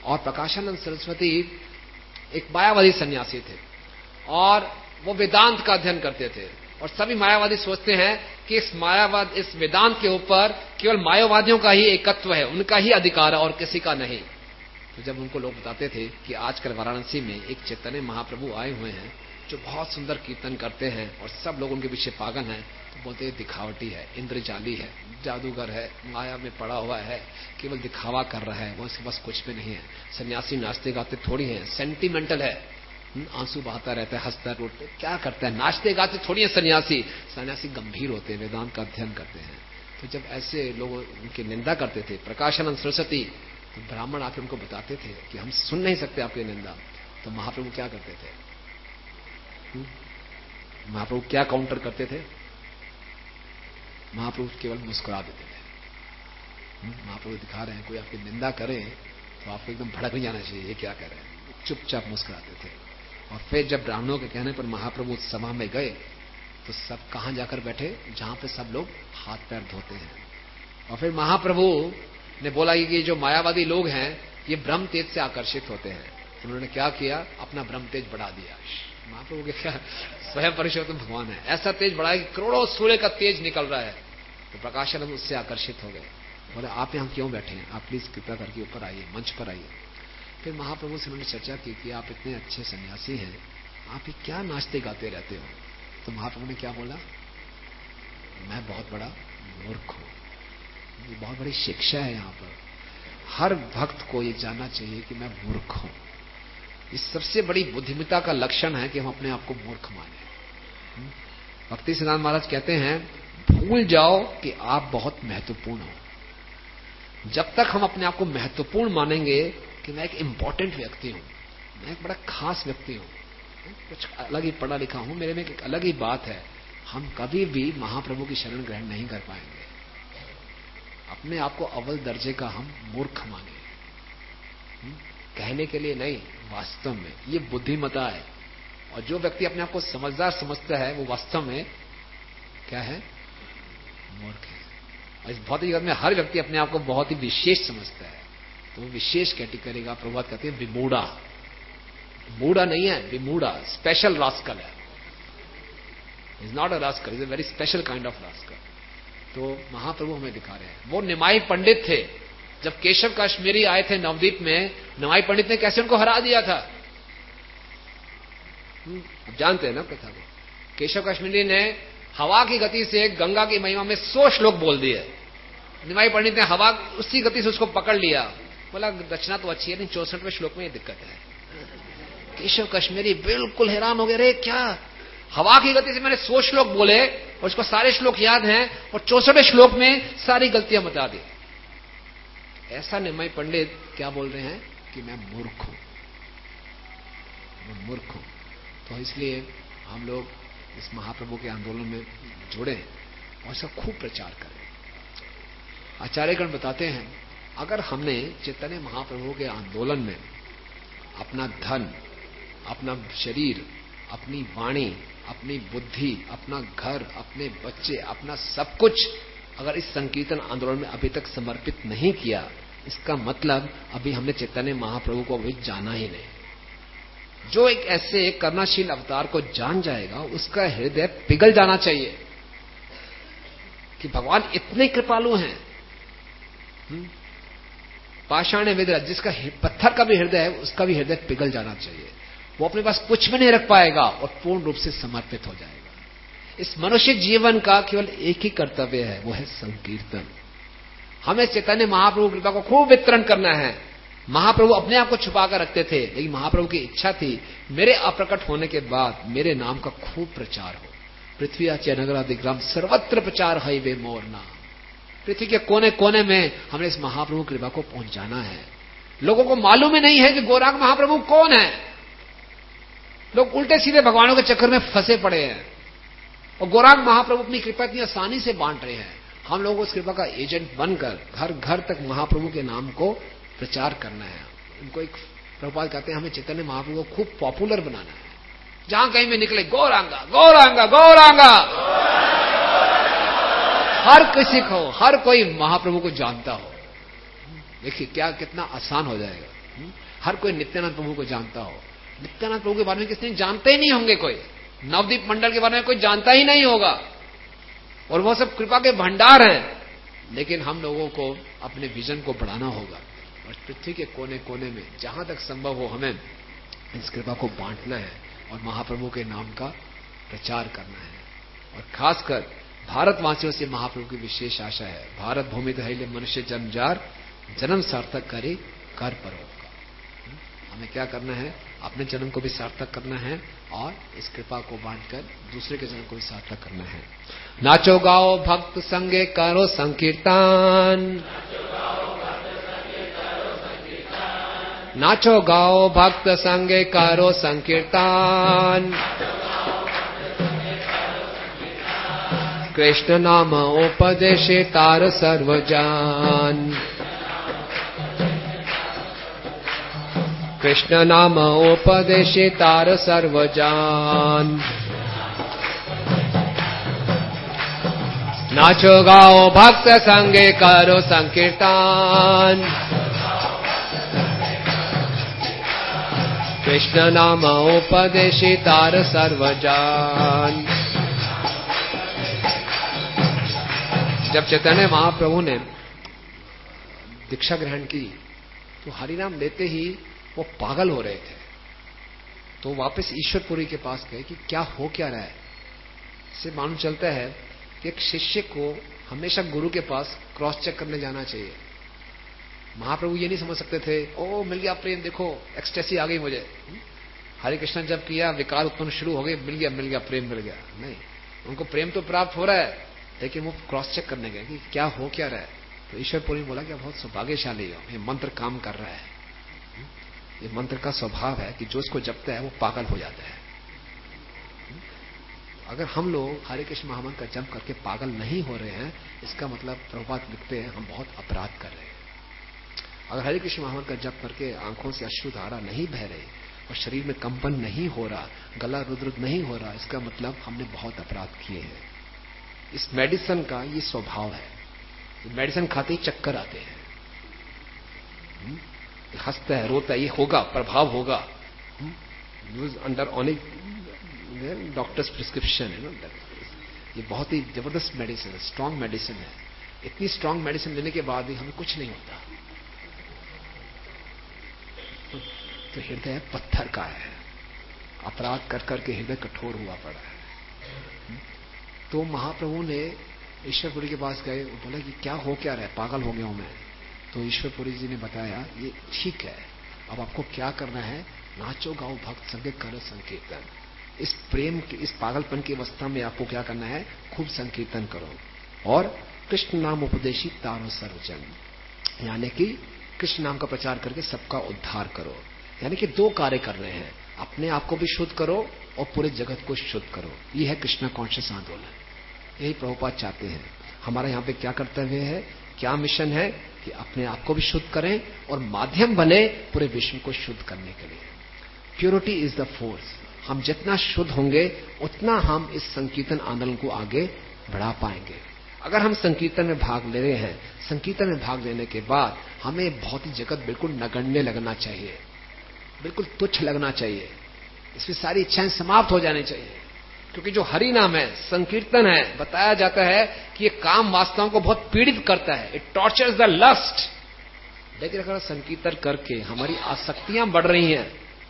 और प्रकाशानंद सरस्वती एक मायावादी सन्यासी थे और वो वेदांत का अध्ययन करते थे। और सभी मायावादी सोचते हैं कि इस मायावाद इस वेदांत के ऊपर केवल मायावादियों का ही एकत्व है, उनका ही अधिकार है और किसी का नहीं। तो जब उनको लोग बताते थे कि आजकल वाराणसी में एक चैतन्य महाप्रभु आए हुए हैं जो बहुत सुंदर कीर्तन करते हैं और सब लोग उनके पीछे पागल हैं, तो बोलते हैं दिखावटी है, इंद्रजाली है, जादूगर है, माया में पड़ा हुआ है, केवल दिखावा कर रहा है, वो उसके पास कुछ भी नहीं है। सन्यासी नाचते गाते थोड़ी है, सेंटिमेंटल है, आंसू बहाता रहता है, हंसता रोते क्या करता है, नाचते गाते थोड़ी है सन्यासी। सन्यासी गंभीर होते हैं, वेदांत का अध्ययन करते हैं। तो जब ऐसे लोग उनकी निंदा करते थे प्रकाशानंद सरस्वती, तो ब्राह्मण आके उनको बताते थे कि हम सुन नहीं सकते आपकी निंदा। तो महाप्रभु क्या करते थे? महाप्रभु क्या काउंटर करते थे? महाप्रभु केवल मुस्कुरा देते थे। महाप्रभु दिखा रहे हैं कोई आपकी निंदा करे तो आपको एकदम भड़क नहीं जाना चाहिए, ये क्या कर रहे हैं, चुपचाप मुस्कुराते थे। और फिर जब ब्राह्मणों के कहने पर महाप्रभु सभा में गए तो सब कहां जाकर बैठे? जहां पे सब लोग हाथ पैर धोते हैं। और फिर महाप्रभु ने बोला कि ये जो मायावादी लोग हैं ये ब्रह्म तेज से आकर्षित होते हैं। तो उन्होंने क्या किया? अपना ब्रह्म तेज बढ़ा दिया। महाप्रभु के क्या स्वयं पुरुषोत्तम भगवान है, ऐसा तेज बढ़ाया कि करोड़ों सूर्य का तेज निकल रहा है। तो प्रकाशानंद उससे आकर्षित हो गए, बोले आप यहां क्यों बैठे हैं, आप प्लीज कृपा करके ऊपर आइए, मंच पर आइए। फिर महाप्रभु से उन्होंने चर्चा की कि आप इतने अच्छे सन्यासी हैं, आप ये क्या नाचते गाते रहते हो? तो महाप्रभु ने क्या बोला? मैं बहुत बड़ा मूर्ख हूं। ये बहुत बड़ी शिक्षा है यहाँ पर। हर भक्त को ये जानना चाहिए कि मैं मूर्ख हूं। इस सबसे बड़ी बुद्धिमत्ता का लक्षण है कि हम अपने आप को मूर्ख माने। भक्ति सिद्धांत महाराज कहते हैं भूल जाओ कि आप बहुत महत्वपूर्ण हो। जब तक हम अपने आप को महत्वपूर्ण मानेंगे कि मैं एक इंपॉर्टेंट व्यक्ति हूं, मैं एक बड़ा खास व्यक्ति हूं, कुछ अलग ही पढ़ा लिखा हूं, मेरे में एक अलग ही बात है, हम कभी भी महाप्रभु की शरण ग्रहण नहीं कर पाएंगे। अपने आप को अव्वल दर्जे का हम मूर्ख माने, कहने के लिए नहीं, वास्तव में ये बुद्धिमता है। और जो व्यक्ति अपने आप को समझदार समझता है वो वास्तव में क्या है? मूर्ख है। और इस भौतिक जगत में हर व्यक्ति अपने आप को बहुत ही विशेष समझता है, तो वो विशेष कैटेगरी का प्रभाव कहते हैं विमूढ़ा। मूढ़ा नहीं है, विमूढ़ा, स्पेशल रास्कल है। Is not a rascal, is a very special kind of rascal. तो महाप्रभु हमें दिखा रहे हैं। वो निमाई पंडित थे, जब केशव कश्मीरी आए थे नवदीप में, निमाई पंडित ने कैसे उनको हरा दिया था, आप जानते हैं ना कथा को। केशव कश्मीरी ने हवा की गति से गंगा की महिमा में सौ श्लोक बोल दिए। निमाई पंडित ने हवा उसी गति से उसको पकड़ लिया, बोला रचना तो अच्छी है नहीं, चौसठवें श्लोक में ये दिक्कत है। केशव कश्मीरी बिल्कुल हैरान हो गए, रे क्या हवा की गति से मैंने सौ श्लोक बोले और उसको सारे श्लोक याद हैं और चौसठवें श्लोक में सारी गलतियां बता दी। ऐसा निमाई पंडित क्या बोल रहे हैं कि मैं मूर्ख हूं, मैं मूर्ख हूं। तो इसलिए हम लोग इस महाप्रभु के आंदोलन में जुड़े और इसका खूब प्रचार करें। आचार्यगण बताते हैं अगर हमने चैतन्य महाप्रभु के आंदोलन में अपना धन, अपना शरीर, अपनी वाणी, अपनी बुद्धि, अपना घर, अपने बच्चे, अपना सब कुछ अगर इस संकीर्तन आंदोलन में अभी तक समर्पित नहीं किया, इसका मतलब अभी हमने चैतन्य महाप्रभु को अभी जाना ही नहीं। जो एक ऐसे कर्णाशील अवतार को जान जाएगा उसका हृदय पिघल जाना चाहिए कि भगवान इतने कृपालु हैं। पाषाण विद्रह, जिसका पत्थर का भी हृदय है उसका भी हृदय पिघल जाना चाहिए। वो अपने पास कुछ भी नहीं रख पाएगा और पूर्ण रूप से समर्पित हो जाएगा। इस मनुष्य जीवन का केवल एक ही कर्तव्य है, वो है संकीर्तन। हमें चैतन्य महाप्रभु कृपा को खूब वितरण करना है। महाप्रभु अपने आप को छुपा कर रखते थे, लेकिन महाप्रभु की इच्छा थी मेरे अप्रकट होने के बाद मेरे नाम का खूब प्रचार हो। पृथ्वी आचे नगरादिग्राम सर्वत्र प्रचार है वे मोर नाम। पृथ्वी के कोने कोने में हमने इस महाप्रभु कृपा को पहुंचाना है। लोगों को मालूम ही नहीं है कि गौरांग महाप्रभु कौन है। लोग उल्टे सीधे भगवानों के चक्कर में फंसे पड़े हैं और गौरांग महाप्रभु अपनी कृपा इतनी आसानी से बांट रहे हैं। हम लोग उस कृपा का एजेंट बनकर घर घर तक महाप्रभु के नाम को प्रचार करना है। उनको एक प्रभुपाद कहते हैं हमें चैतन्य महाप्रभु को खूब पॉपुलर बनाना है। जहां कहीं भी निकले गौरांगा गौरांगा गौरांगा, हर किसी को, हर कोई महाप्रभु को जानता हो। देखिए क्या कितना आसान हो जाएगा। हर कोई नित्यानंद प्रभु को जानता हो। नित्यानंद प्रभु के बारे में किसी जानते ही नहीं होंगे, कोई नवदीप मंडल के बारे में कोई जानता ही नहीं होगा, और वो सब कृपा के भंडार हैं। लेकिन हम लोगों को अपने विजन को बढ़ाना होगा और पृथ्वी के कोने कोने में जहां तक संभव हो हमें इस कृपा को बांटना है और महाप्रभु के नाम का प्रचार करना है। और खासकर भारतवासियों से महाप्रभु की विशेष आशा है। भारत भूमि दहिले मनुष्य जन्मजार, जन्म सार्थक करे कर परोपकार। हमें क्या करना है? अपने जन्म को भी सार्थक करना है और इस कृपा को बांटकर दूसरे के जन्म को भी सार्थक करना है। नाचो गाओ भक्त संगे करो संकीर्तन, नाचो गाओ भक्त संगे करो संकीर्तन, कृष्ण नाम उपदेशे तार सर्वजान, कृष्ण नाम उपदेशे तार सर्वजान। नाचो गाओ भक्त संगे करो संकीर्तन, कृष्ण नाम उपदेशे तार सर्वजान। जब चैतन्य महाप्रभु ने दीक्षा ग्रहण की तो हरिनाम लेते ही वो पागल हो रहे थे। तो वापस ईश्वरपुरी के पास गए कि क्या हो क्या रहा है। इससे मालूम चलता है कि एक शिष्य को हमेशा गुरु के पास क्रॉस चेक करने जाना चाहिए। महाप्रभु ये नहीं समझ सकते थे, ओ मिल गया प्रेम, देखो एक्सटेसी आ गई मुझे, हरे कृष्ण जब किया विकार उत्पन्न शुरू हो गए, मिल गया मिल गया प्रेम मिल गया। नहीं, उनको प्रेम तो प्राप्त हो रहा है लेकिन वो क्रॉस चेक करने गए कि क्या हो क्या रहा है। तो ईश्वरपुरी ने बोला कि बहुत सौभाग्यशाली हो, ये मंत्र काम कर रहा है। ये मंत्र का स्वभाव है कि जो इसको जपता है वो पागल हो जाता है। अगर हम लोग हरे कृष्ण महामंत्र का जप करके पागल नहीं हो रहे हैं, इसका मतलब प्रभुपाद लिखते हैं हम बहुत अपराध कर रहे हैं। अगर हरे कृष्ण महामंत्र का जप करके आंखों से अश्रुधारा नहीं बह रहे और शरीर में कंपन नहीं हो रहा, गला रुद्र नहीं हो रहा, इसका मतलब हमने बहुत अपराध किए हैं। इस मेडिसिन का ये स्वभाव है। मेडिसिन खाते ही चक्कर आते हैं, हंसता है रोता है, ये होगा प्रभाव होगा। यूज अंडर ऑनिक डॉक्टर्स प्रिस्क्रिप्शन है ना। ये बहुत ही जबरदस्त मेडिसिन है, स्ट्रांग मेडिसिन है। इतनी स्ट्रांग मेडिसिन लेने के बाद भी हमें कुछ नहीं होता। तो हृदय पत्थर का है, अपराध कर करके हृदय कठोर हुआ पड़ा है। तो महाप्रभु ने ईश्वरपुरी के पास गए, बोला कि क्या हो क्या रहा है, पागल हो गया हूं मैं। तो ईश्वरपुरी जी ने बताया ये ठीक है, अब आपको क्या करना है, नाचो गाओ भक्त संगे करो संकीर्तन। इस प्रेम के इस पागलपन की अवस्था में आपको क्या करना है, खूब संकीर्तन करो और कृष्ण नाम उपदेशी तारो सर्वजन, यानी कि कृष्ण नाम का प्रचार करके सबका उद्धार करो। यानी कि दो कार्य कर रहे हैं, अपने आप को भी शुद्ध करो और पूरे जगत को शुद्ध करो। ये है कृष्णा कॉन्शियस आंदोलन, यही प्रभुपाद चाहते हैं। हमारा यहाँ पे क्या कर्तव्य है, क्या मिशन है कि अपने आप को भी शुद्ध करें और माध्यम बने पूरे विश्व को शुद्ध करने के लिए। Purity is the force. हम जितना शुद्ध होंगे उतना हम इस संकीर्तन आंदोलन को आगे बढ़ा पाएंगे। अगर हम संकीर्तन में भाग ले रहे हैं, संकीर्तन में भाग लेने के बाद हमें भौतिक जगत बिल्कुल नगण्य लगना चाहिए, बिल्कुल तुच्छ लगना चाहिए, इसमें सारी इच्छाएं समाप्त हो जानी चाहिए। क्योंकि जो हरि नाम है, संकीर्तन है, बताया जाता है कि ये काम वासनाओं को बहुत पीड़ित करता है, इट टॉर्चर्स द लस्ट। लेकिन अगर संकीर्तन करके हमारी आसक्तियां बढ़ रही हैं,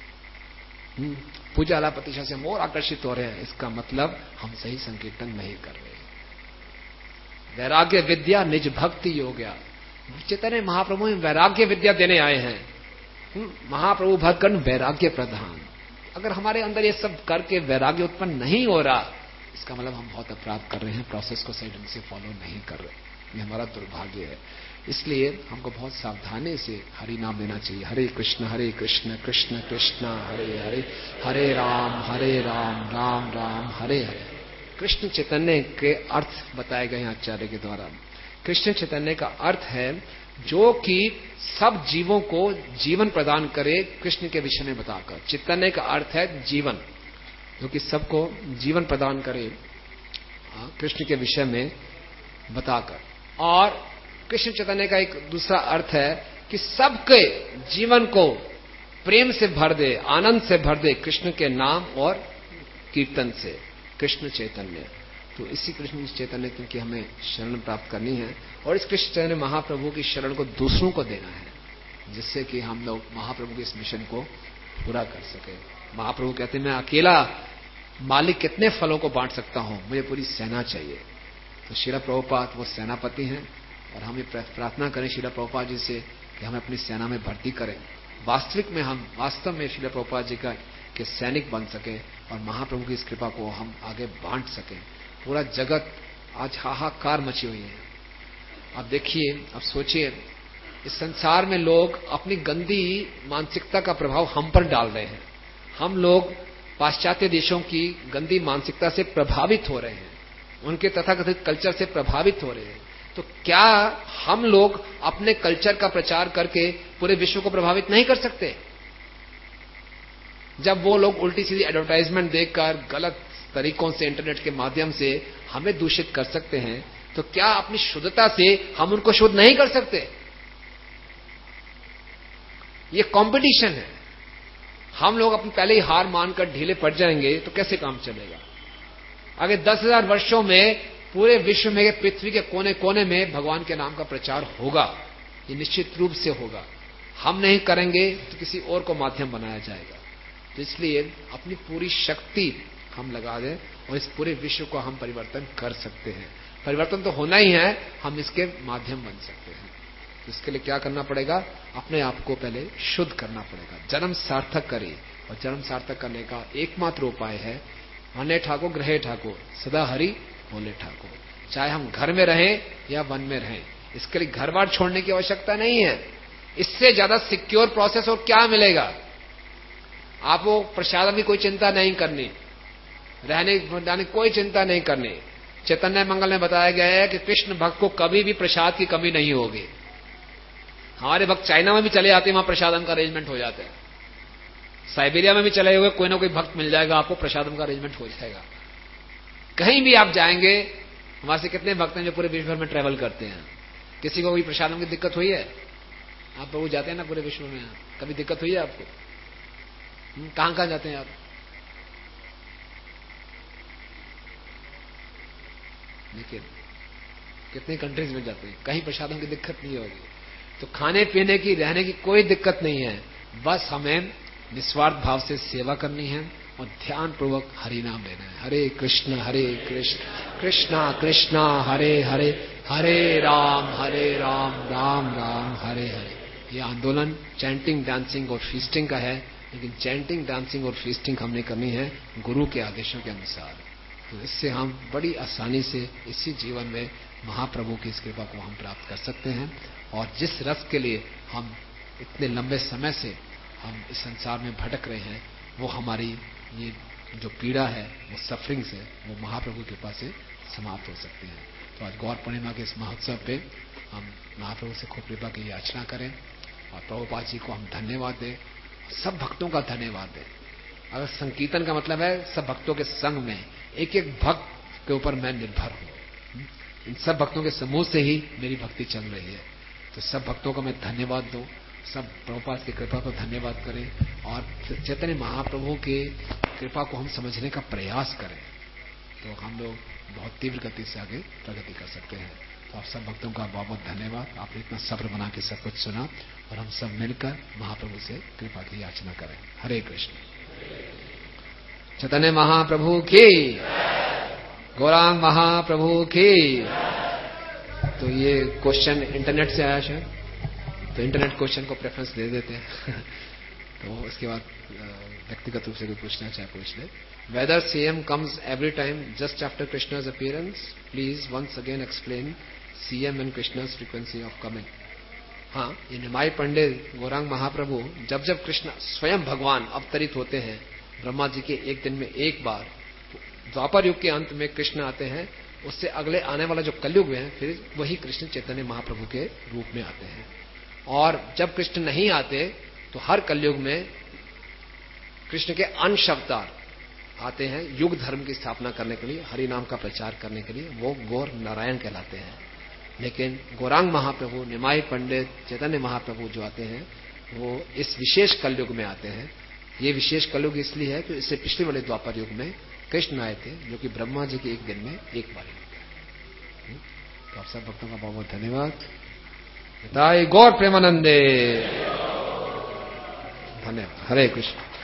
पूजा अलापतिशा से हम और आकर्षित हो रहे हैं, इसका मतलब हम सही संकीर्तन नहीं कर रहे। वैराग्य विद्या निज भक्ति योग्या। चैतन्य महाप्रभु में वैराग्य विद्या देने आए हैं। महाप्रभु भक्तगण वैराग्य प्रधान। अगर हमारे अंदर ये सब करके वैराग्य उत्पन्न नहीं हो रहा, इसका मतलब हम बहुत अपराध कर रहे हैं, प्रोसेस को सही ढंग से फॉलो नहीं कर रहे। ये हमारा दुर्भाग्य है। इसलिए हमको बहुत सावधानी से हरि नाम लेना चाहिए। हरे कृष्ण हरे कृष्ण कृष्ण कृष्ण हरे हरे, हरे राम हरे राम राम राम हरे हरे। कृष्ण चैतन्य के अर्थ बताए गए हैं आचार्य के द्वारा। कृष्ण चैतन्य का अर्थ है जो कि सब जीवों को जीवन प्रदान करे, कृष्ण के विषय में बताकर। चैतन्य का अर्थ है जीवन, जो कि सबको जीवन प्रदान करे कृष्ण के विषय में बताकर। और कृष्ण चैतन्य का एक दूसरा अर्थ है कि सबके जीवन को प्रेम से भर दे, आनंद से भर दे, कृष्ण के नाम और कीर्तन से, कृष्ण चैतन्य। तो इसी कृष्ण चैतन्य की हमें शरण प्राप्त करनी है और इस कृष्ण चैतन्य महाप्रभु की शरण को दूसरों को देना है, जिससे कि हम लोग महाप्रभु के इस मिशन को पूरा कर सके। महाप्रभु कहते हैं मैं अकेला मालिक कितने फलों को बांट सकता हूं, मुझे पूरी सेना चाहिए। तो श्रील प्रभुपाद वो सेनापति हैं और हम ये प्रार्थना करें श्रील प्रभुपाद जी से कि हमें अपनी सेना में भर्ती करें, वास्तविक में हम वास्तव में श्रील प्रभुपाद जी का के सैनिक बन सके और महाप्रभु की इस कृपा को हम आगे बांट सकें। पूरा जगत आज हाहाकार मची हुई है। अब देखिए, अब सोचिए, इस संसार में लोग अपनी गंदी मानसिकता का प्रभाव हम पर डाल रहे हैं। हम लोग पाश्चात्य देशों की गंदी मानसिकता से प्रभावित हो रहे हैं, उनके तथाकथित कल्चर से प्रभावित हो रहे हैं। तो क्या हम लोग अपने कल्चर का प्रचार करके पूरे विश्व को प्रभावित नहीं कर सकते? जब वो लोग उल्टी सीधी एडवर्टाइजमेंट देखकर गलत तरीकों से इंटरनेट के माध्यम से हमें दूषित कर सकते हैं, तो क्या अपनी शुद्धता से हम उनको शुद्ध नहीं कर सकते? ये कंपटीशन है। हम लोग अपनी पहले ही हार मानकर ढीले पड़ जाएंगे तो कैसे काम चलेगा? अगर दस हजार वर्षों में पूरे विश्व में, पृथ्वी के कोने कोने में भगवान के नाम का प्रचार होगा, ये निश्चित रूप से होगा। हम नहीं करेंगे तो किसी और को माध्यम बनाया जाएगा। तो इसलिए अपनी पूरी शक्ति हम लगा दें और इस पूरे विश्व को हम परिवर्तन कर सकते हैं। परिवर्तन तो होना ही है, हम इसके माध्यम बन सकते हैं। तो इसके लिए क्या करना पड़ेगा? अपने आप को पहले शुद्ध करना पड़ेगा, जन्म सार्थक करें। और जन्म सार्थक करने का एकमात्र उपाय है वने ठाकुर ग्रहे ठाकुर सदा हरि बोले ठाकुर। चाहे हम घर में रहें या वन में रहें, इसके लिए घर बार छोड़ने की आवश्यकता नहीं है। इससे ज्यादा सिक्योर प्रोसेस और क्या मिलेगा? आपको प्रसाद की कोई चिंता नहीं करनी, रहने की कोई चिंता नहीं करनी। चैतन्य मंगल में बताया गया है कि कृष्ण भक्त को कभी भी प्रसाद की कमी नहीं होगी। हमारे भक्त चाइना में भी चले जाते हैं, वहां प्रसादम का अरेंजमेंट हो जाता है। साइबेरिया में भी चले हुए कोई ना कोई भक्त मिल जाएगा, आपको प्रसादम का अरेंजमेंट हो जाएगा। कहीं भी आप जाएंगे, हमारे से कितने भक्त हैं जो पूरे विश्व भर में ट्रैवल करते हैं, किसी को कोई प्रसादम की दिक्कत हुई है? आप प्रभु जाते हैं ना पूरे विश्व में, कभी दिक्कत हुई है आपको? कहां कहां जाते हैं आप? देखिए कितने कंट्रीज में जाते हैं, कहीं प्रसादों की दिक्कत नहीं होगी। तो खाने पीने की, रहने की कोई दिक्कत नहीं है। बस हमें निस्वार्थ भाव से सेवा करनी है और ध्यान पूर्वक हरि नाम लेना है। हरे कृष्ण हरे कृष्ण कृष्णा कृष्णा हरे हरे, हरे राम हरे राम राम राम हरे हरे। ये आंदोलन चैंटिंग, डांसिंग और फीस्टिंग का है, लेकिन चैंटिंग, डांसिंग और फीस्टिंग हमने करनी है गुरु के आदेशों के अनुसार। तो इससे हम बड़ी आसानी से इसी जीवन में महाप्रभु की इस कृपा को हम प्राप्त कर सकते हैं। और जिस रस के लिए हम इतने लंबे समय से हम इस संसार में भटक रहे हैं, वो हमारी ये जो पीड़ा है, वो सफरिंग से, वो महाप्रभु की कृपा से समाप्त हो सकती है। तो आज गौर पूर्णिमा के इस महोत्सव पे हम महाप्रभु से खूब कृपा की याचना करें और प्रभुपाद जी को हम धन्यवाद दें, सब भक्तों का धन्यवाद दें। अगर संकीर्तन का मतलब है सब भक्तों के संग में, एक एक भक्त के ऊपर मैं निर्भर हूं, इन सब भक्तों के समूह से ही मेरी भक्ति चल रही है। तो सब भक्तों का मैं धन्यवाद दूं, सब प्रभुपाद की कृपा को धन्यवाद करें और चैतन्य महाप्रभु की कृपा को हम समझने का प्रयास करें, तो हम लोग बहुत तीव्र गति से आगे प्रगति कर सकते हैं। तो आप सब भक्तों का बहुत बहुत धन्यवाद। आपने इतना सब्र बना के सब कुछ सुना और हम सब मिलकर महाप्रभु से कृपा की याचना करें। हरे कृष्ण। चैतन्य महाप्रभु की, गौरांग महाप्रभु की। तो ये क्वेश्चन इंटरनेट से आया शायद, तो इंटरनेट क्वेश्चन को प्रेफरेंस दे देते हैं। तो उसके बाद व्यक्तिगत रूप से कोई पूछना चाहे पूछ ले। Whether CM comes every time just after Krishna's appearance, please once again explain CM and Krishna's frequency of coming. हाँ, ये निमाई पंडित गौरांग महाप्रभु जब जब कृष्ण स्वयं भगवान अवतरित होते हैं, ब्रह्मा जी के एक दिन में एक बार, द्वापर युग के अंत में कृष्ण आते हैं, उससे अगले आने वाला जो कलयुग है फिर वही कृष्ण चैतन्य महाप्रभु के रूप में आते हैं। और जब कृष्ण नहीं आते तो हर कलयुग में कृष्ण के अंश अवतार आते हैं युग धर्म की स्थापना करने के लिए, हरि नाम का प्रचार करने के लिए। वो गौर नारायण कहलाते हैं। लेकिन गौरांग महाप्रभु, निमाई पंडित, चैतन्य महाप्रभु जो आते हैं वो इस विशेष कलयुग में आते हैं। ये विशेष कलयुग इसलिए है कि इससे पिछले वाले द्वापर युग में कृष्ण आए थे, जो कि ब्रह्मा जी के एक दिन में एक बार होते हैं। तो आप सब भक्तों का बहुत बहुत धन्यवाद। गौर प्रेमानंदे। धन्यवाद। हरे कृष्ण।